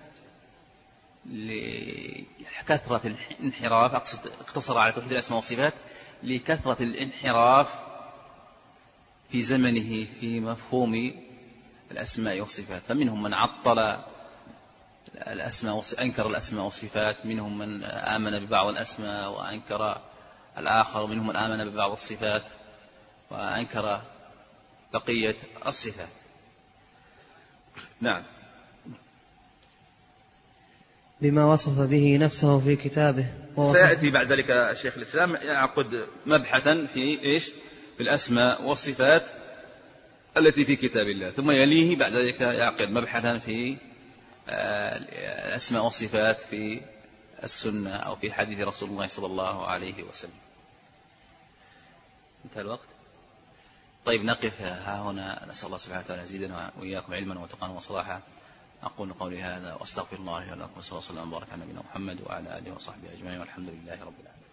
لكثرة الانحراف، أقصد اقتصر على توحيد الأسماء والصفات لكثرة الانحراف في زمنه في مفهوم الأسماء والصفات. فمنهم من عطل الأسماء أنكر الأسماء والصفات، منهم من آمن ببعض الأسماء وأنكر الآخر، ومنهم من آمن ببعض الصفات وأنكر بقية الصفات. نعم. بما وصف به نفسه في كتابه. سيأتي بعد ذلك الشيخ الإسلام يعقد مبحثا في إيش؟ في الأسماء والصفات التي في كتاب الله، ثم يليه بعد ذلك يعقد مبحثا في الأسماء والصفات في السنة أو في حديث رسول الله صلى الله عليه وسلم. انتهى الوقت. طيب نقف ها هنا، نسأل الله سبحانه وتعالى يزيدنا وإياكم علما وتقى وصلاحا. أقول قولي هذا وأستغفر الله لي ولكم، صلى الله وسلم وبارك على نبينا محمد وعلى آله وصحبه أجمعين، والحمد لله رب العالمين.